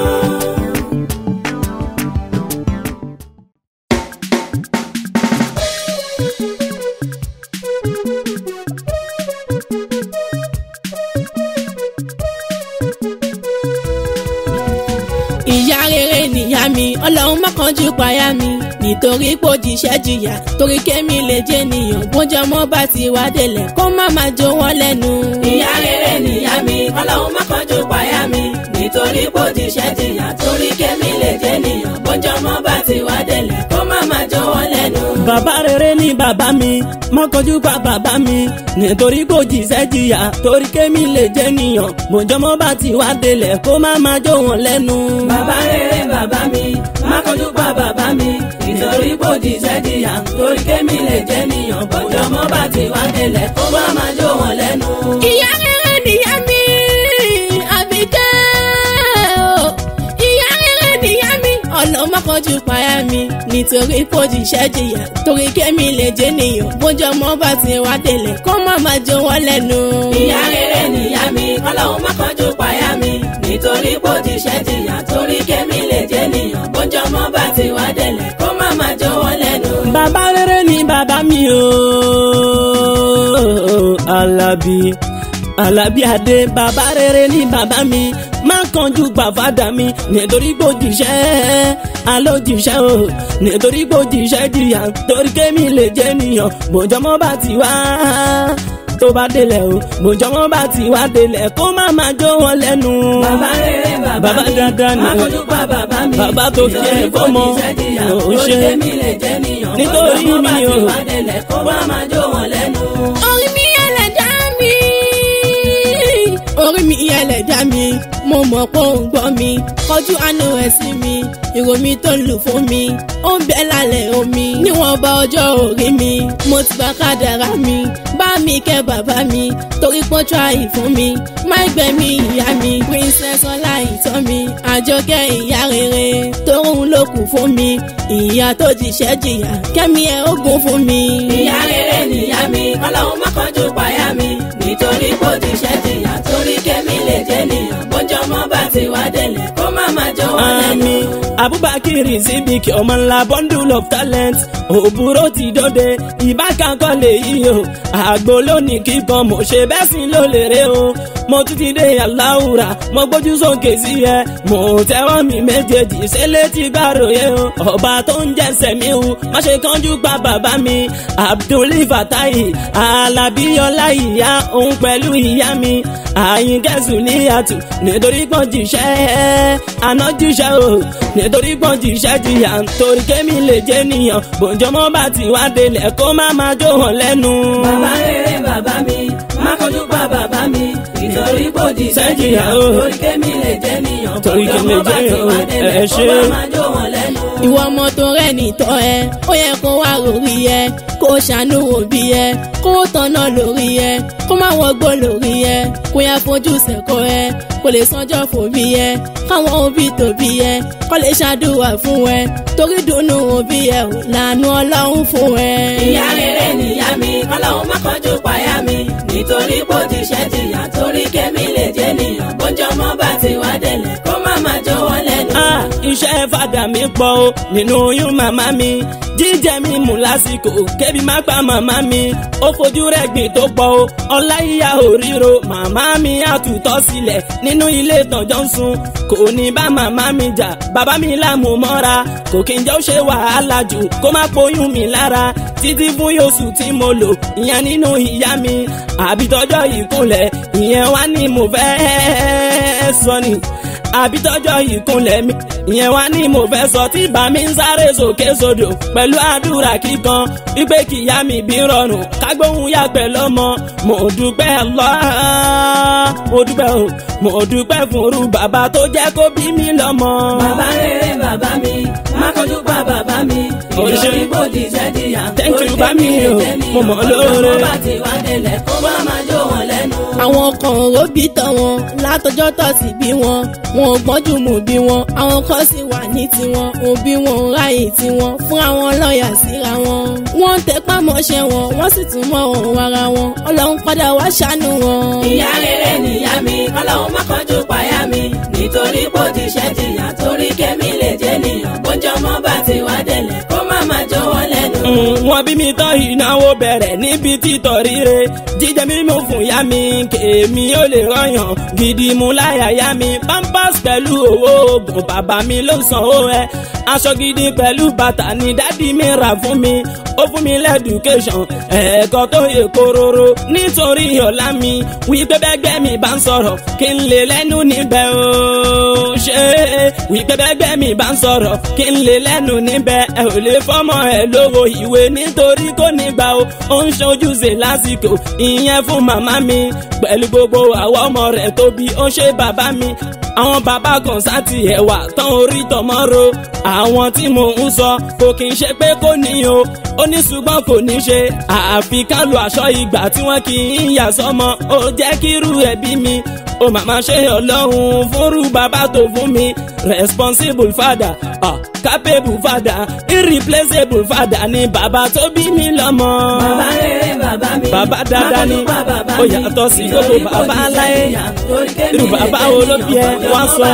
ìyá rere nìyá mi ọlọ́run má kánjú payá mi nítorí pò jíṣẹ́ jìyà torí kémi lè jẹ́ nìyàn bójú ọmọ bá ti wá délẹ̀ kó má má jó wọn lẹ́nu. ìyá rere nìyá mi ọlọ́run má kánjú payá mi nítorí pò jíṣẹ́ jìyà torí kémi lè jẹ́ nìyàn bójú ọmọ bá ti wá délẹ̀ kó má má jó wọn lẹ́nu. bàbá rere ni bàbá mi má kánjú pa bàbá mi nítorí pò jíṣẹ́ jìyà torí kémi lè jẹ́ nìyàn bójú ọmọ bá ti wá délẹ̀ kó má má jó wọn lẹ́nu. bàbá rere bàbá mi má kánjú pa bàbá mi nítorí pò jíṣẹ́ jìyà torí kémi lè jẹ́ nìyàn bójú ọmọ bá ti wá délẹ̀ kó má má jó wọn lẹ́nu. ìyá rere nìyá mi Àbíkẹ́ o ìyá rere nìyá mi ọlọ́run má kánjú payá mi nítorí pò jíṣẹ́ jìyà torí kémi lè jẹ́ nìyàn bójú ọmọ bá ti wá délẹ̀ kó má má jó wọn lẹ́nu. ìyá rere nìyá mi ọlọ́run má kánjú payá mi nítorí pò jíṣẹ́ jìyà torí kémi lè jẹ́ nìyàn bójú ọmọ bá ti wá délẹ̀ kó má má jó wọn lẹ́nu. bàbá rere ni bàbá mi o Alábí Alábí Adé bàbá rere ni bàbá mi má kánjú gbà fàdà mi nítorí pò jíṣẹ́ alójíṣẹ́ o nítorí pò jíṣẹ́ jìyà torí kémi lè jẹ́ nìyàn bójọ́mọ́ bá ti wá tó bá délẹ̀ o bójọ́mọ́ bá ti wá délẹ̀ kó má má jó wọn lẹ́nu. bàbá rere bàbá mi dáadáa ni má kánjú pa bàbá mi bàbá tó fi ẹ̀ fọ́mọ ò ṣe kémi lè jẹ́ nìyàn nítorí bójọ́mọ́ bá mi ti o. wá délẹ̀ kó má má jó wọn lẹ́nu. orí mi ẹlẹ́dá mi orí mi ẹlẹ́dá mi mo mọ̀ pé ó ń gbọ́ mi kọjú àánú ẹ̀ sí mi ìró mi tó ń lù fún mi ó ń bẹ lálẹ́ omi níwọ̀n bá ọjọ́ orí mi mo ti bá kádàrá mi bá mi kẹ́ bàbá mi torí pọ́n tíráì fún mi má gbẹ̀mí ìyá mi princess Ọláìtàn mi Àjọkẹ́ ìyá rere tóun ló kù fún mi ìyá tó jíṣẹ́ jìyà kẹ́mi ẹ̀ ogun fún mi. ìyá rere nìyá mi ọlọ́run má kánjú payá mi nítorí pò jíṣẹ́ jìyà torí kémi lè jẹ́ nìyàn bójú ọmọ bá ti wá délẹ̀ kó má má jó wọn lẹ́nu. Àmín Abubakar Siddiq ọmọ ńlá bundle of talent òbúrò ti dọ́dẹ ìbákan kọ́ lè yí o àgbo lónìí kíkan mo ṣe bẹ́ẹ̀ sí ló lè rè o mo tún ti dé aláwùrà mo gbójú sókè sí ẹ mo tẹ́wọ́ mi méjèèjì ṣe létí gbàròyé o ọba tó ń jẹ́sẹ̀ mi o má ṣe kánjú pa bàbá mi Abdul Fatai Alábí Ọláìyá òun pẹ̀lú ìyá mi Àyìnkẹ́ Sùlíyàtù nítorí pọ́n jíṣẹ́ àná jíṣẹ́ o nítorí pọ́n jíṣẹ́ jìyà torí kémi lè jẹ́ nìyàn bòjọ́mọ́ bá ti wá délẹ̀ kó má má jó hàn lẹ́nu. bàbá rere bàbá mi má kánjú pa bàbá mi nítorí pò jíṣẹ́ jìyà torí kémi lè jẹ́ nìyàn torí kémi lè jẹ́ nìyàn kó má má jó hàn lẹ́nu. ìwọ ọmọ tó rẹ̀ nìtọ́ ẹ ó yẹ kó wá lórí ẹ kó ṣàánú òbí ẹ kó tọ̀nà lórí ẹ kó má wọgbó lórí ẹ kó yá fojú sẹ́kọ̀ ẹ kó lè sanjọ́ fòbí ẹ káwọn òbí tòbí ẹ kó lè ṣàdúrà fún ẹ torí dùnú òbí ẹ ò lànà ọlọ́run fún ẹ. ìyá rere nìyá mi ọlọ́run má kánjú payá mi nítorí pò jíṣẹ́ jìyà torí kémi lè jẹ́ nìyàn bójú ọmọ bá ti wá délẹ̀ kó má má jó wọn lẹ́nu. Ah, iṣẹ́ fàdà mi pọ̀ o nínú oyún màmá mi jíjẹ mi mú lásìkò kébi má pa màmá mi ó fojú rẹ̀ gbìn tó pọ̀ o ọláyíyá òríro màmá mi àtútọ́ sílẹ̀ nínú ilé ìtànjọ́ ń sun kò ní bá màmá mi jà bàbá mi láàmú mọ́ra kò kí n jẹ́ ó ṣe wàhálà jù kó má poyún mi lára títí fún yóòsù tí mo lò ìyẹn nínú ìyá mi àbítọ́jọ́ ìkúnlẹ̀ ìyẹn wá ní mo fẹ́ sọ ni àbítọ́jọ́ ìkúnlẹ̀ mi ìyẹn wá ní mo fẹ́ sọ tí bá mi ń sáré sókè sódò pẹ̀lú àdúrà kíkan wípé kìyá mi bí rọrùn kágbóhùn yàgbẹ́ lọ́mọ mo dúpẹ́ Allah mo dúpẹ́ o mo dúpẹ́ fúnrú bàbá tó jẹ́ kó bí mi lọ́mọ. bàbá rere bàbá mi má kánjú pa bàbá mi nítorí pò jíṣẹ́ jìyà thank you bá mi o mo mọ̀ lóore. ọmọ bá ti wá délẹ̀ kó má má jó wọn lẹ́nu. àwọn kan ò bí tán wọn látọjọ́ tó ti bí wọn wọn ò gbọ́njú mú bí wọn àwọn kan sì wà ní tiwọn òbí wọn ò ráyè tiwọn fún àwọn lọ́ọ̀yà síra wọn. wọ́n ń tẹpá mọ́ṣẹ́ wọn wọ́n sì tún mọ́ ohun ara wọn ọlọ́run padà wá ṣàánú wọn. ìyá rere nìyá mi ọlọ́run má kánjú payá mi nítorí pò jíṣẹ́ jìyà torí kémi lè jẹ́ nìyàn bójú ọmọ bá ti wá délẹ̀ kó má má jó wọn lẹ́nu. wọ́n bí mi tán ìnáwó bẹ̀rẹ̀ níbi títọ̀ ríre jíjẹ mímú fún ìyá mi kèémí ó lè rọyàn gidi mú láyà yá mi pampers pẹ̀lú owó oògùn bàbá mi ló sanwó ẹ aṣọ gidi pẹ̀lú bàtà ni dádì mi rà fún mi ó fún mi lẹ́dùkéṣọ̀n ẹ̀ẹ́kọ́ tó yẹ kóróró nítorí ọ̀la mi wípé bẹ́gbẹ́ mi bá ń sọ̀rọ̀ kí n lè lẹ́nu níbẹ̀ o ṣe wípé bẹ́gbẹ́ mi bá ń sọ̀rọ̀ kí n lè lẹ́nu níbẹ̀ ẹ ò lè fọ́mọ ẹ lówó ìwé nítorí kò ní gbà o ó ń ṣojúṣe lásìkò ìyẹn fún màmá mi pẹ̀lú gbogbo àwọn ọmọ rẹ̀ tóbi ó ṣe bàbá mi àwọn bàbá kan sáti ẹ̀wà tán orí tọmọ́ro àwọn tí mò ń sọ kò kí n ṣe pé kò ní o ó ní ṣùgbọ́n kò ní ṣe àfi ká lu aṣọ ìgbà tí wọ́n kì í yà sọ́mọ ó jẹ́ kírú ẹbí mi ó màmá ṣe ọlọ́run fúnrú bàbá tó fún mi responsible father ah, capable father irreplaceable father ni bàbá tó bí mi lọ́mọ. bàbá rere bàbá mi bàbá dáadáa ni ó yàtọ̀ sí gbogbo bàbá láyé irú bàbá wo ló bí ẹ wọ́n sọ.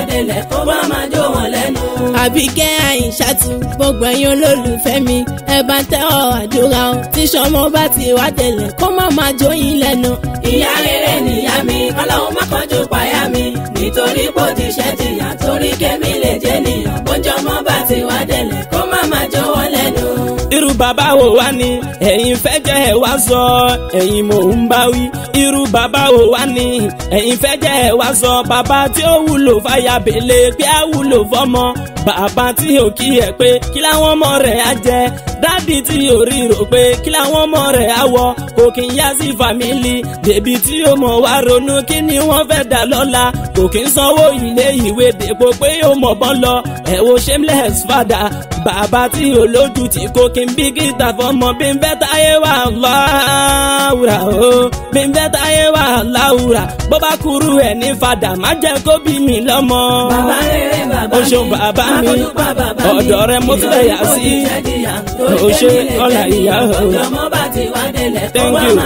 Àbíkẹ́ Àyìnṣàtú gbogbo ẹ̀yin olólùfẹ́ mi ẹ bá tẹ́wọ́ àdúrà o tí sọmọ bá ti wá tẹ̀lẹ̀ kó má máa jóyin lẹ́nu. ìyá rere nìyá mi kọ́lọ́hún má kánjú páyà mi nítorí pò ti ṣẹ́ jìyà torí kémi lè jẹ́ nìyàn bójú ọmọ bá ti wá tẹ̀lẹ̀ kó má máa jó wọn lẹ́nu. irú bàbá wo wá ni ẹ̀yin fẹ́ jẹ́ ẹ wá sọ ẹ̀yin mò ń bá wí irú bàbá wo wá ni ẹ̀yin fẹ́ jẹ́ ẹ wá sọ bàbá tí ó wúlò fàyà bèlè pé á wúlò fọ́mọ bàbá tí ò kí ẹ pé kí láwọn ọmọ rẹ̀ á jẹ dádì tí ò rí rò pé kí láwọn ọmọ rẹ̀ á wọ kò kí ń yá sí fàmílì débi tí ó mọ̀ wá ronú kí ni wọ́n fẹ́ dà lọ́la kò kí ń sanwó ilé ìwé dèpò pé ó mọ̀ bọ́ lọ ẹ wo shameless father bàbá tí ò lójú tí kò kí ń bí gíta fọmọ bí ń fẹ́ táyé wà láwùrà o bí ń fẹ́ táyé wà láwùrà bó bá kúrú ẹ̀ ní fadà má jẹ́ kó bí mi lọ́mọ. bàbá rere bàbá mi ó ṣeun bàbá mi ọ̀dọ̀ rẹ mo tún lè yà sí ó ṣe ọ̀là ìyá o. thank you.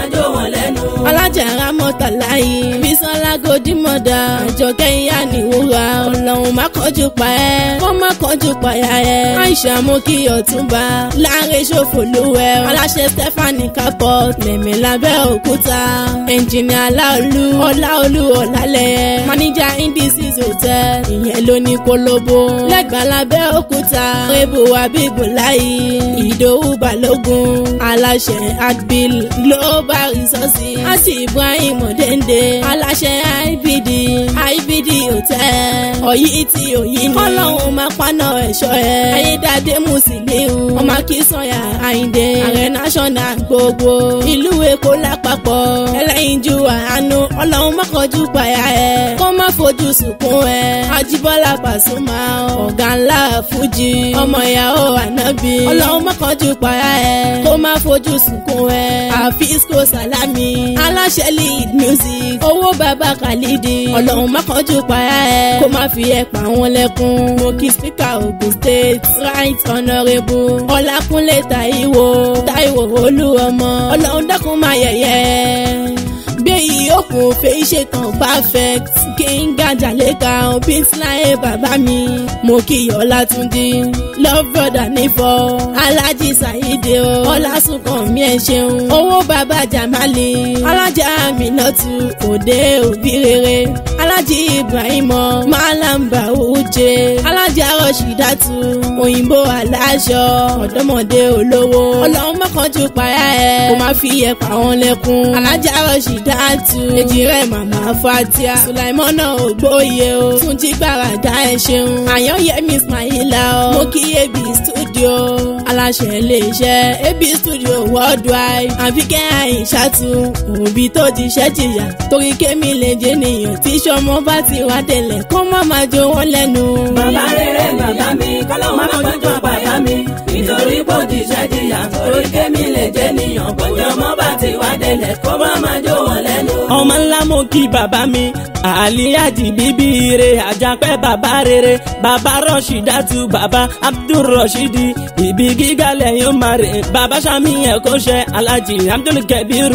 alájàrá mọ́tàlá yìí bísọ́lá gòdìmọ̀dà àjọkẹ́ ìyá nìwúra ọlọ́run má kọjú pa ẹ́ kó má kọjú pa ya ẹ́ àìṣà mú kí ọ̀túnba láàrin ṣòfò lúwẹ̀ aláṣẹ stephanie capot mẹ̀mẹ́ lábẹ́ òkúta ẹnjìnìà aláolú ọláolú ọ̀làlẹ́yẹ máníjà indices hotel ìyẹn ló ní kólóbó lẹ́gbàá lábẹ́ òkúta rébù abíbùláyì ìdòwú balógun aláṣẹ adbil global resources àti ibrahim ọ̀dẹ́ndé aláṣẹ ibd ibd hotel ọ̀yí tí òyí ni kọ́lọ́hún máa paná ẹ̀ṣọ́ ẹ̀ ayédáadé musiliu ọmọ akínsọ̀yà àyíndé ààrẹ national gbogbo ìlú èkó lápapọ̀ ẹlẹ́yinjú àánú ọlọ́run má kọjú payá ẹ̀ kó má fojú sunkún ẹ̀ ajíbọ́lá pàṣùmá ọ̀gá ńlá fújì ọmọ ìyàwó ànábì ọlọ́run má kọjú payá ẹ̀ kó má fojú sunkún ẹ̀ àfíìsíkò sàlámì aláṣẹ lead music owó bàbá khalidi ọlọ́run má kọjú payá ẹ̀ kó má fi ẹ̀ pa wọn lẹ́kún mo kí speaker Ogun State right honourable ọlákúnlé táíwò táíwò olúọmọ ọlọ́run dákun má yẹ̀yẹ́ gbé ìyókù fèyí ṣetán perfect kínga jàlékà bíntláyé bàbá mi mo kí ọlátúndí love brother nífọ alájí sàyídé o ọlásùnkànmí ẹ ṣeun owó bàbá jamali alájà aminatu òde òbí rere alájí ibrahimọ malamba uje alájà rọṣídàtú òyìnbó aláṣọ ọ̀dọ́mọdé olówó ọlọ́run mọ́kànjú payá ẹ̀ kó má fi ẹ̀ pa wọn lẹ́kún alájà rọṣídàtú èjì rẹ̀ màmá fatia sulaimona ògbóye o túnjí gbàràdá ẹ̀ ṣeun àyànyẹmí ismaila o mo kí ab studio aláṣẹ iléeṣẹ́ ab studio worldwide àbíkẹ́ àyìnṣàtú òbí tó ti ṣẹ́ jìyà torí kémi lè jẹ́ nìyàn tí sọmọ bá ti wá tẹ̀lẹ̀ kó má má jó wọn lẹ́nu. bàbá rere bàbá mi kọ́lọ́hún má kọjú payá mi nítorí pò ti ṣẹ́ jìyà torí kémi lè jẹ́ nìyàn bójú ọmọ bá ti wá tẹ̀lẹ̀ kó má má jó wọn lẹ́nu. ọmọ ńlá mo kí bàbá mi àlíyájì bíbí re àjàpẹ́ bàbá rere bàbá rọ̀ṣídàtú bàbá abdulrasheedi ibi gíga lẹ́yìn ó máa rè bàbá sami ẹ̀kọ́ṣẹ́ alájì abdulkabiru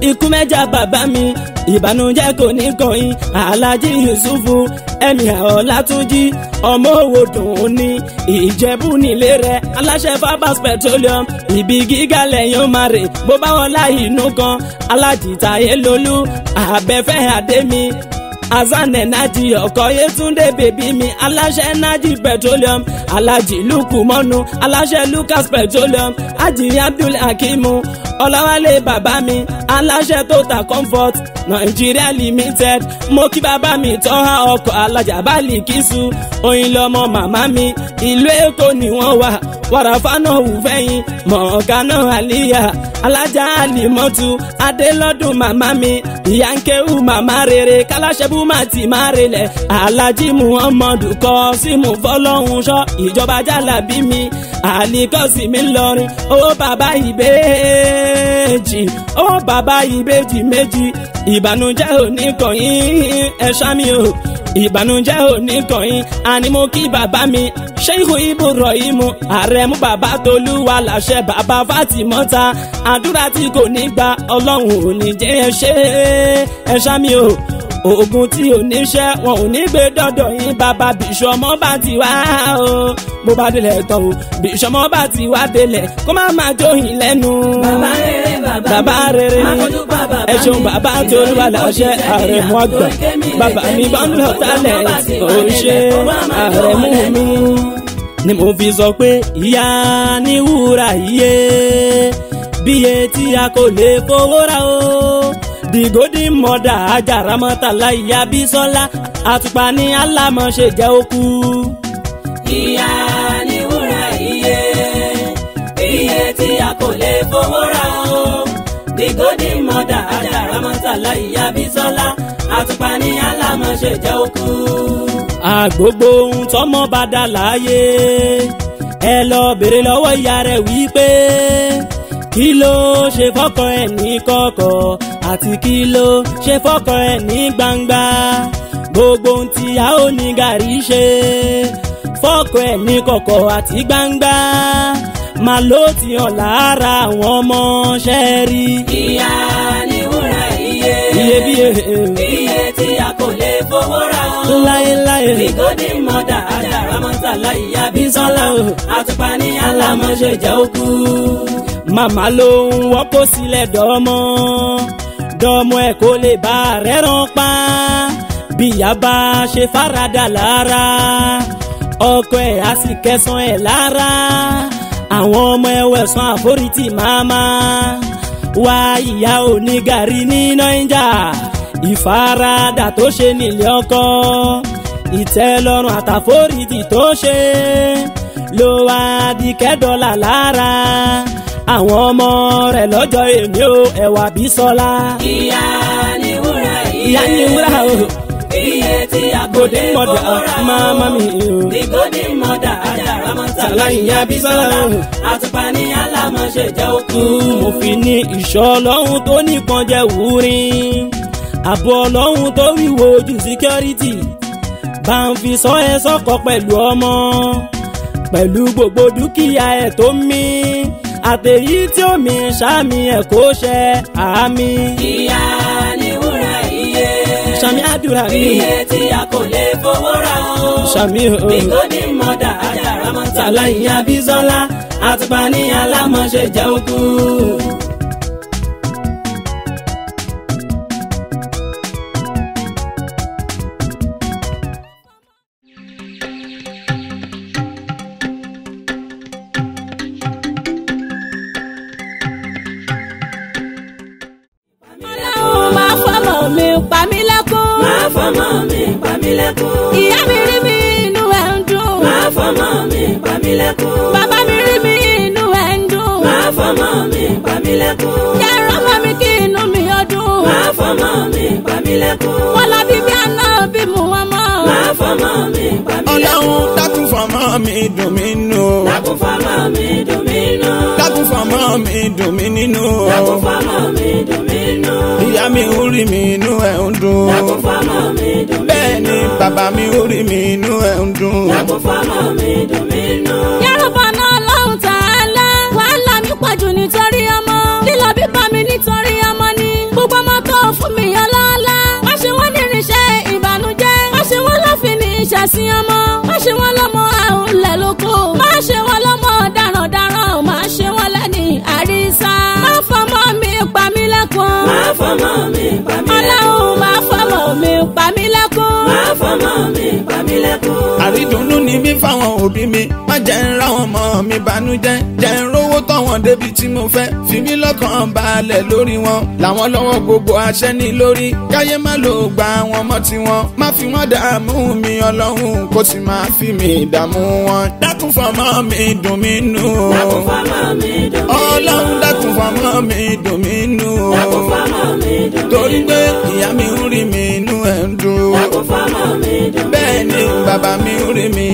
ikú mẹ́jà bàbá mi ìbànújẹ́ kò ní kàn yín Alhaji Yusufu ẹ̀mí Ọlátúnjí ọmọ òwò dùn ní Ìjẹ̀bú nílé rẹ̀ aláṣẹ Fabas Petroleum ibi gíga lẹ́yìn máa rè bó bá wọn láì inú kan Alhaji Tayelolu abẹ́fẹ́ àdémi Azan Energy ọkọ Yétúndé bèbí mi aláṣẹ Energy Petroleum Alhaji Lukumonu aláṣẹ Lucas Petroleum Haji Abdul Hakimu Ọláwálé bàbá mi aláṣẹ Total Comfort Nigeria Limited mo kí bàbá mi tọ́ha ọkọ̀ alájà báàlì kìsù oyin lọ́mọ màmá mi ìlú Èkó ni wọ́n wà wàràfánà òfẹ́yìn mọ̀ọ́kánà àlíyà alájà àlìmọ́tù adélọ́dún màmá mi ìyànkéwù màmá rere kálásẹ́bù má ti má relẹ̀ Alhaji Muhammadu Kọ́símù fọlọ́hún ṣọ́ ìjọba jálàbí mi àlìkọ́sí mi lọrin owó bàbá ìbejì owó bàbá ìbejì méjì ìbànújẹ́ òní kọ̀yìn ẹ̀ṣá mi o ìbànújẹ́ òní kọ̀yìn àní mo kí bàbá mi Sheikhu Ibrahimu Àrẹ̀mú bàbá Tolúwa láṣẹ bàbá Fátímọ́ta àdúrà tí kò ní gba ọlọ́run ò ní jẹ́ ẹ ṣe ẹ̀ṣá mi o oògùn tí ò ní ṣẹ́ wọn ò ní gbé dọ́dọ̀ yín bàbá bìṣọmọ bá ti wá o bó bá délẹ̀ tán o bìṣọmọ bá ti wá délẹ̀ kó má má jóyìn lẹ́nu. bàbá rere bàbá rere ẹ ṣeun bàbá Tolúwa láṣẹ Àrẹ̀mú àgbà bàbá mi bá ń lọ tálẹ̀ ò ṣe Àrẹ̀mú mi ni mo fi sọ pé ìyá ní wúrà iye bíye tí a kò lè fowó ra o the golden mother ajaramọ́tàlá ìyá Bísọ́lá àtùpà ní alámọ̀ṣe jẹ́ òkú. ìyá ni wúrà iye iye tí a kò lè fowó ra o the golden mother ajaramọ́tàlá ìyá Bísọ́lá àtùpà ní alámọ̀ṣe jẹ́ òkú. àgbogbo ohun tọ́mọ bá dà láàyè ẹ lọ bèrè lọ́wọ́ ìyá rẹ̀ wípé kí ló ṣe fọ́kọ ẹ̀ ní kọ̀kọ̀ àti kí ló ṣe fọ́kọ ẹ̀ ní gbangba gbogbo ohun tí a ó ní gàrí ṣe fọ́kọ ẹ̀ ní kọ̀kọ̀ àti gbangba máa ló ti hàn lára àwọn ọmọ ṣẹ́ẹ̀rí. ìyá ni wúrà iye iyebíye iye tí a kò lè fowó ra o láéláé the golden mother ajaramọ́tàlá ìyá Bísọ́lá àtùpà ní alámọ̀ṣe jẹ́ òkú. màmá ló ń wọ́pọ̀ sílẹ̀ dọ́mọ́ dọ́mọ́ ẹ̀ kó lè bá rẹ́ràn pa bíyà bá ṣe faradà lára ọkọ ẹ̀ á sì kẹsàn ẹ̀ lára àwọn ọmọ ẹ̀ wẹ̀sán àforítì màmá wá ìyá onígàrí ní Naija ìfaradà tó ṣe nílé ọkọ ìtẹ́lọ́rùn àtàforítì tó ṣe ló wá di kẹ́dọ̀là lára àwọn ọmọ rẹ̀ lọ́jọ́ èmi ò ẹ̀wà Bísọ́lá. ìyá ni wúrà iye ìyá ni wúrà o iye tí a kò lè fowó ra o máma mi o the golden mother ajaramọ́tàlá ìyá Bísọ́lá àtùpà ní alámọ̀ṣe jẹ́ òkú. mo fi ní ìṣọ́ ọlọ́run tó nìkan jẹ́ wúrin ààbò ọlọ́run tó wíwo ojú security bá ń fi sọ ẹ sọ́kọ pẹ̀lú ọmọ pẹ̀lú gbogbo dúkìá ẹ̀ tó mí àtẹ̀yí tí ó mi ṣáàmì ẹ̀ kó ṣe àmì. ìyá ni wúrà iye ṣàmì àdúrà mi iye tí a kò lè fowó ra o ṣàmì o the golden mother ajaramọ́tàlá ìyá Bísọ́lá àtùpà ní alámọ̀ṣe jẹ́ òkú. pa mí lẹ́kún. máa fọmọ mi pa mí lẹ́kún. ìyá mi rí mi inú ẹ̀ ń dùn. máa fọmọ mi pa mí lẹ́kún. bàbá mi rí mi inú ẹ̀ ń dùn. máa fọmọ mi pa mí lẹ́kún. yàrá ọmọ mi kí inú mi ó dùn. máa fọmọ mi pa mí lẹ́kún. wọ́n lọ bí bí àná bí mu wọn mọ́. máa fọmọ mi pa mí lẹ́kún. ọlọ́run dákun fọmọ mi dùn mí nù. dákun fọmọ mi dùn mí nù. dákun fọmọ mi dùn mí nínú. dákun fọmọ mi dùn mí nù. ìyá mi ń rí mi inú ẹ̀ ń dùn. dákun fọmọ mi dùn mí nù. bẹ́ẹ̀ ni bàbá mi ń rí mi inú ẹ̀ ń dùn. dákun fọmọ mi dùn mí nù. yàrá náà lọ́hùn tààlà wàhálà mi pọ̀jù nítorí ọmọ lílọ bíbá mi nítorí ọmọ ni fún mi ọlọ́lá. Má ṣe wọ́n ní irinṣẹ́ ìbànújẹ́. Má ṣe wọ́n lọ́fìn ní ìṣàsìn ọmọ. Má ṣe wọ́n lọ́mọ àrùnlẹ̀ lóko. Má ṣe wọ́n lọ́mọ darandaran. Má ṣe wọ́n lẹ́ni àrísá. Má fọmọ mi pa mí lẹ́kún. Má fọmọ mi pa mí lẹ́kún. Ọlọ́run má fọmọ mi pa mí lẹ́kún. Má fọmọ mi pa mí lẹ́kún. àrídùnnú ni mí fáwọn òbí mi má jẹ́ ń ra wọn mọ́ mi bànújẹ́ jẹ́ ń rówó tọ́ wọn débi tí mo fẹ́ fi mí lọ́kàn balẹ̀ lórí wọn làwọn lọ́wọ́ gbogbo àṣẹ ní lórí káyé má lò gba wọn mọ́ tiwọn má fi wọn dààmú mi ọlọ́run kó sì máa fi mi dààmú wọn dákun fọmọ mi dùn mí nù Dákun fọmọ mi dùn mí nù. ọlọ́run dákun fọmọ mi dùn mí nù Dákun fọmọ mi dùn mí nù. torí pé ìyá mi ń rí mi inú ẹ̀ ń dùn Dákun fọmọ mi dùn mí nù. bẹ́ẹ̀ ni bàbá mi ń rí mi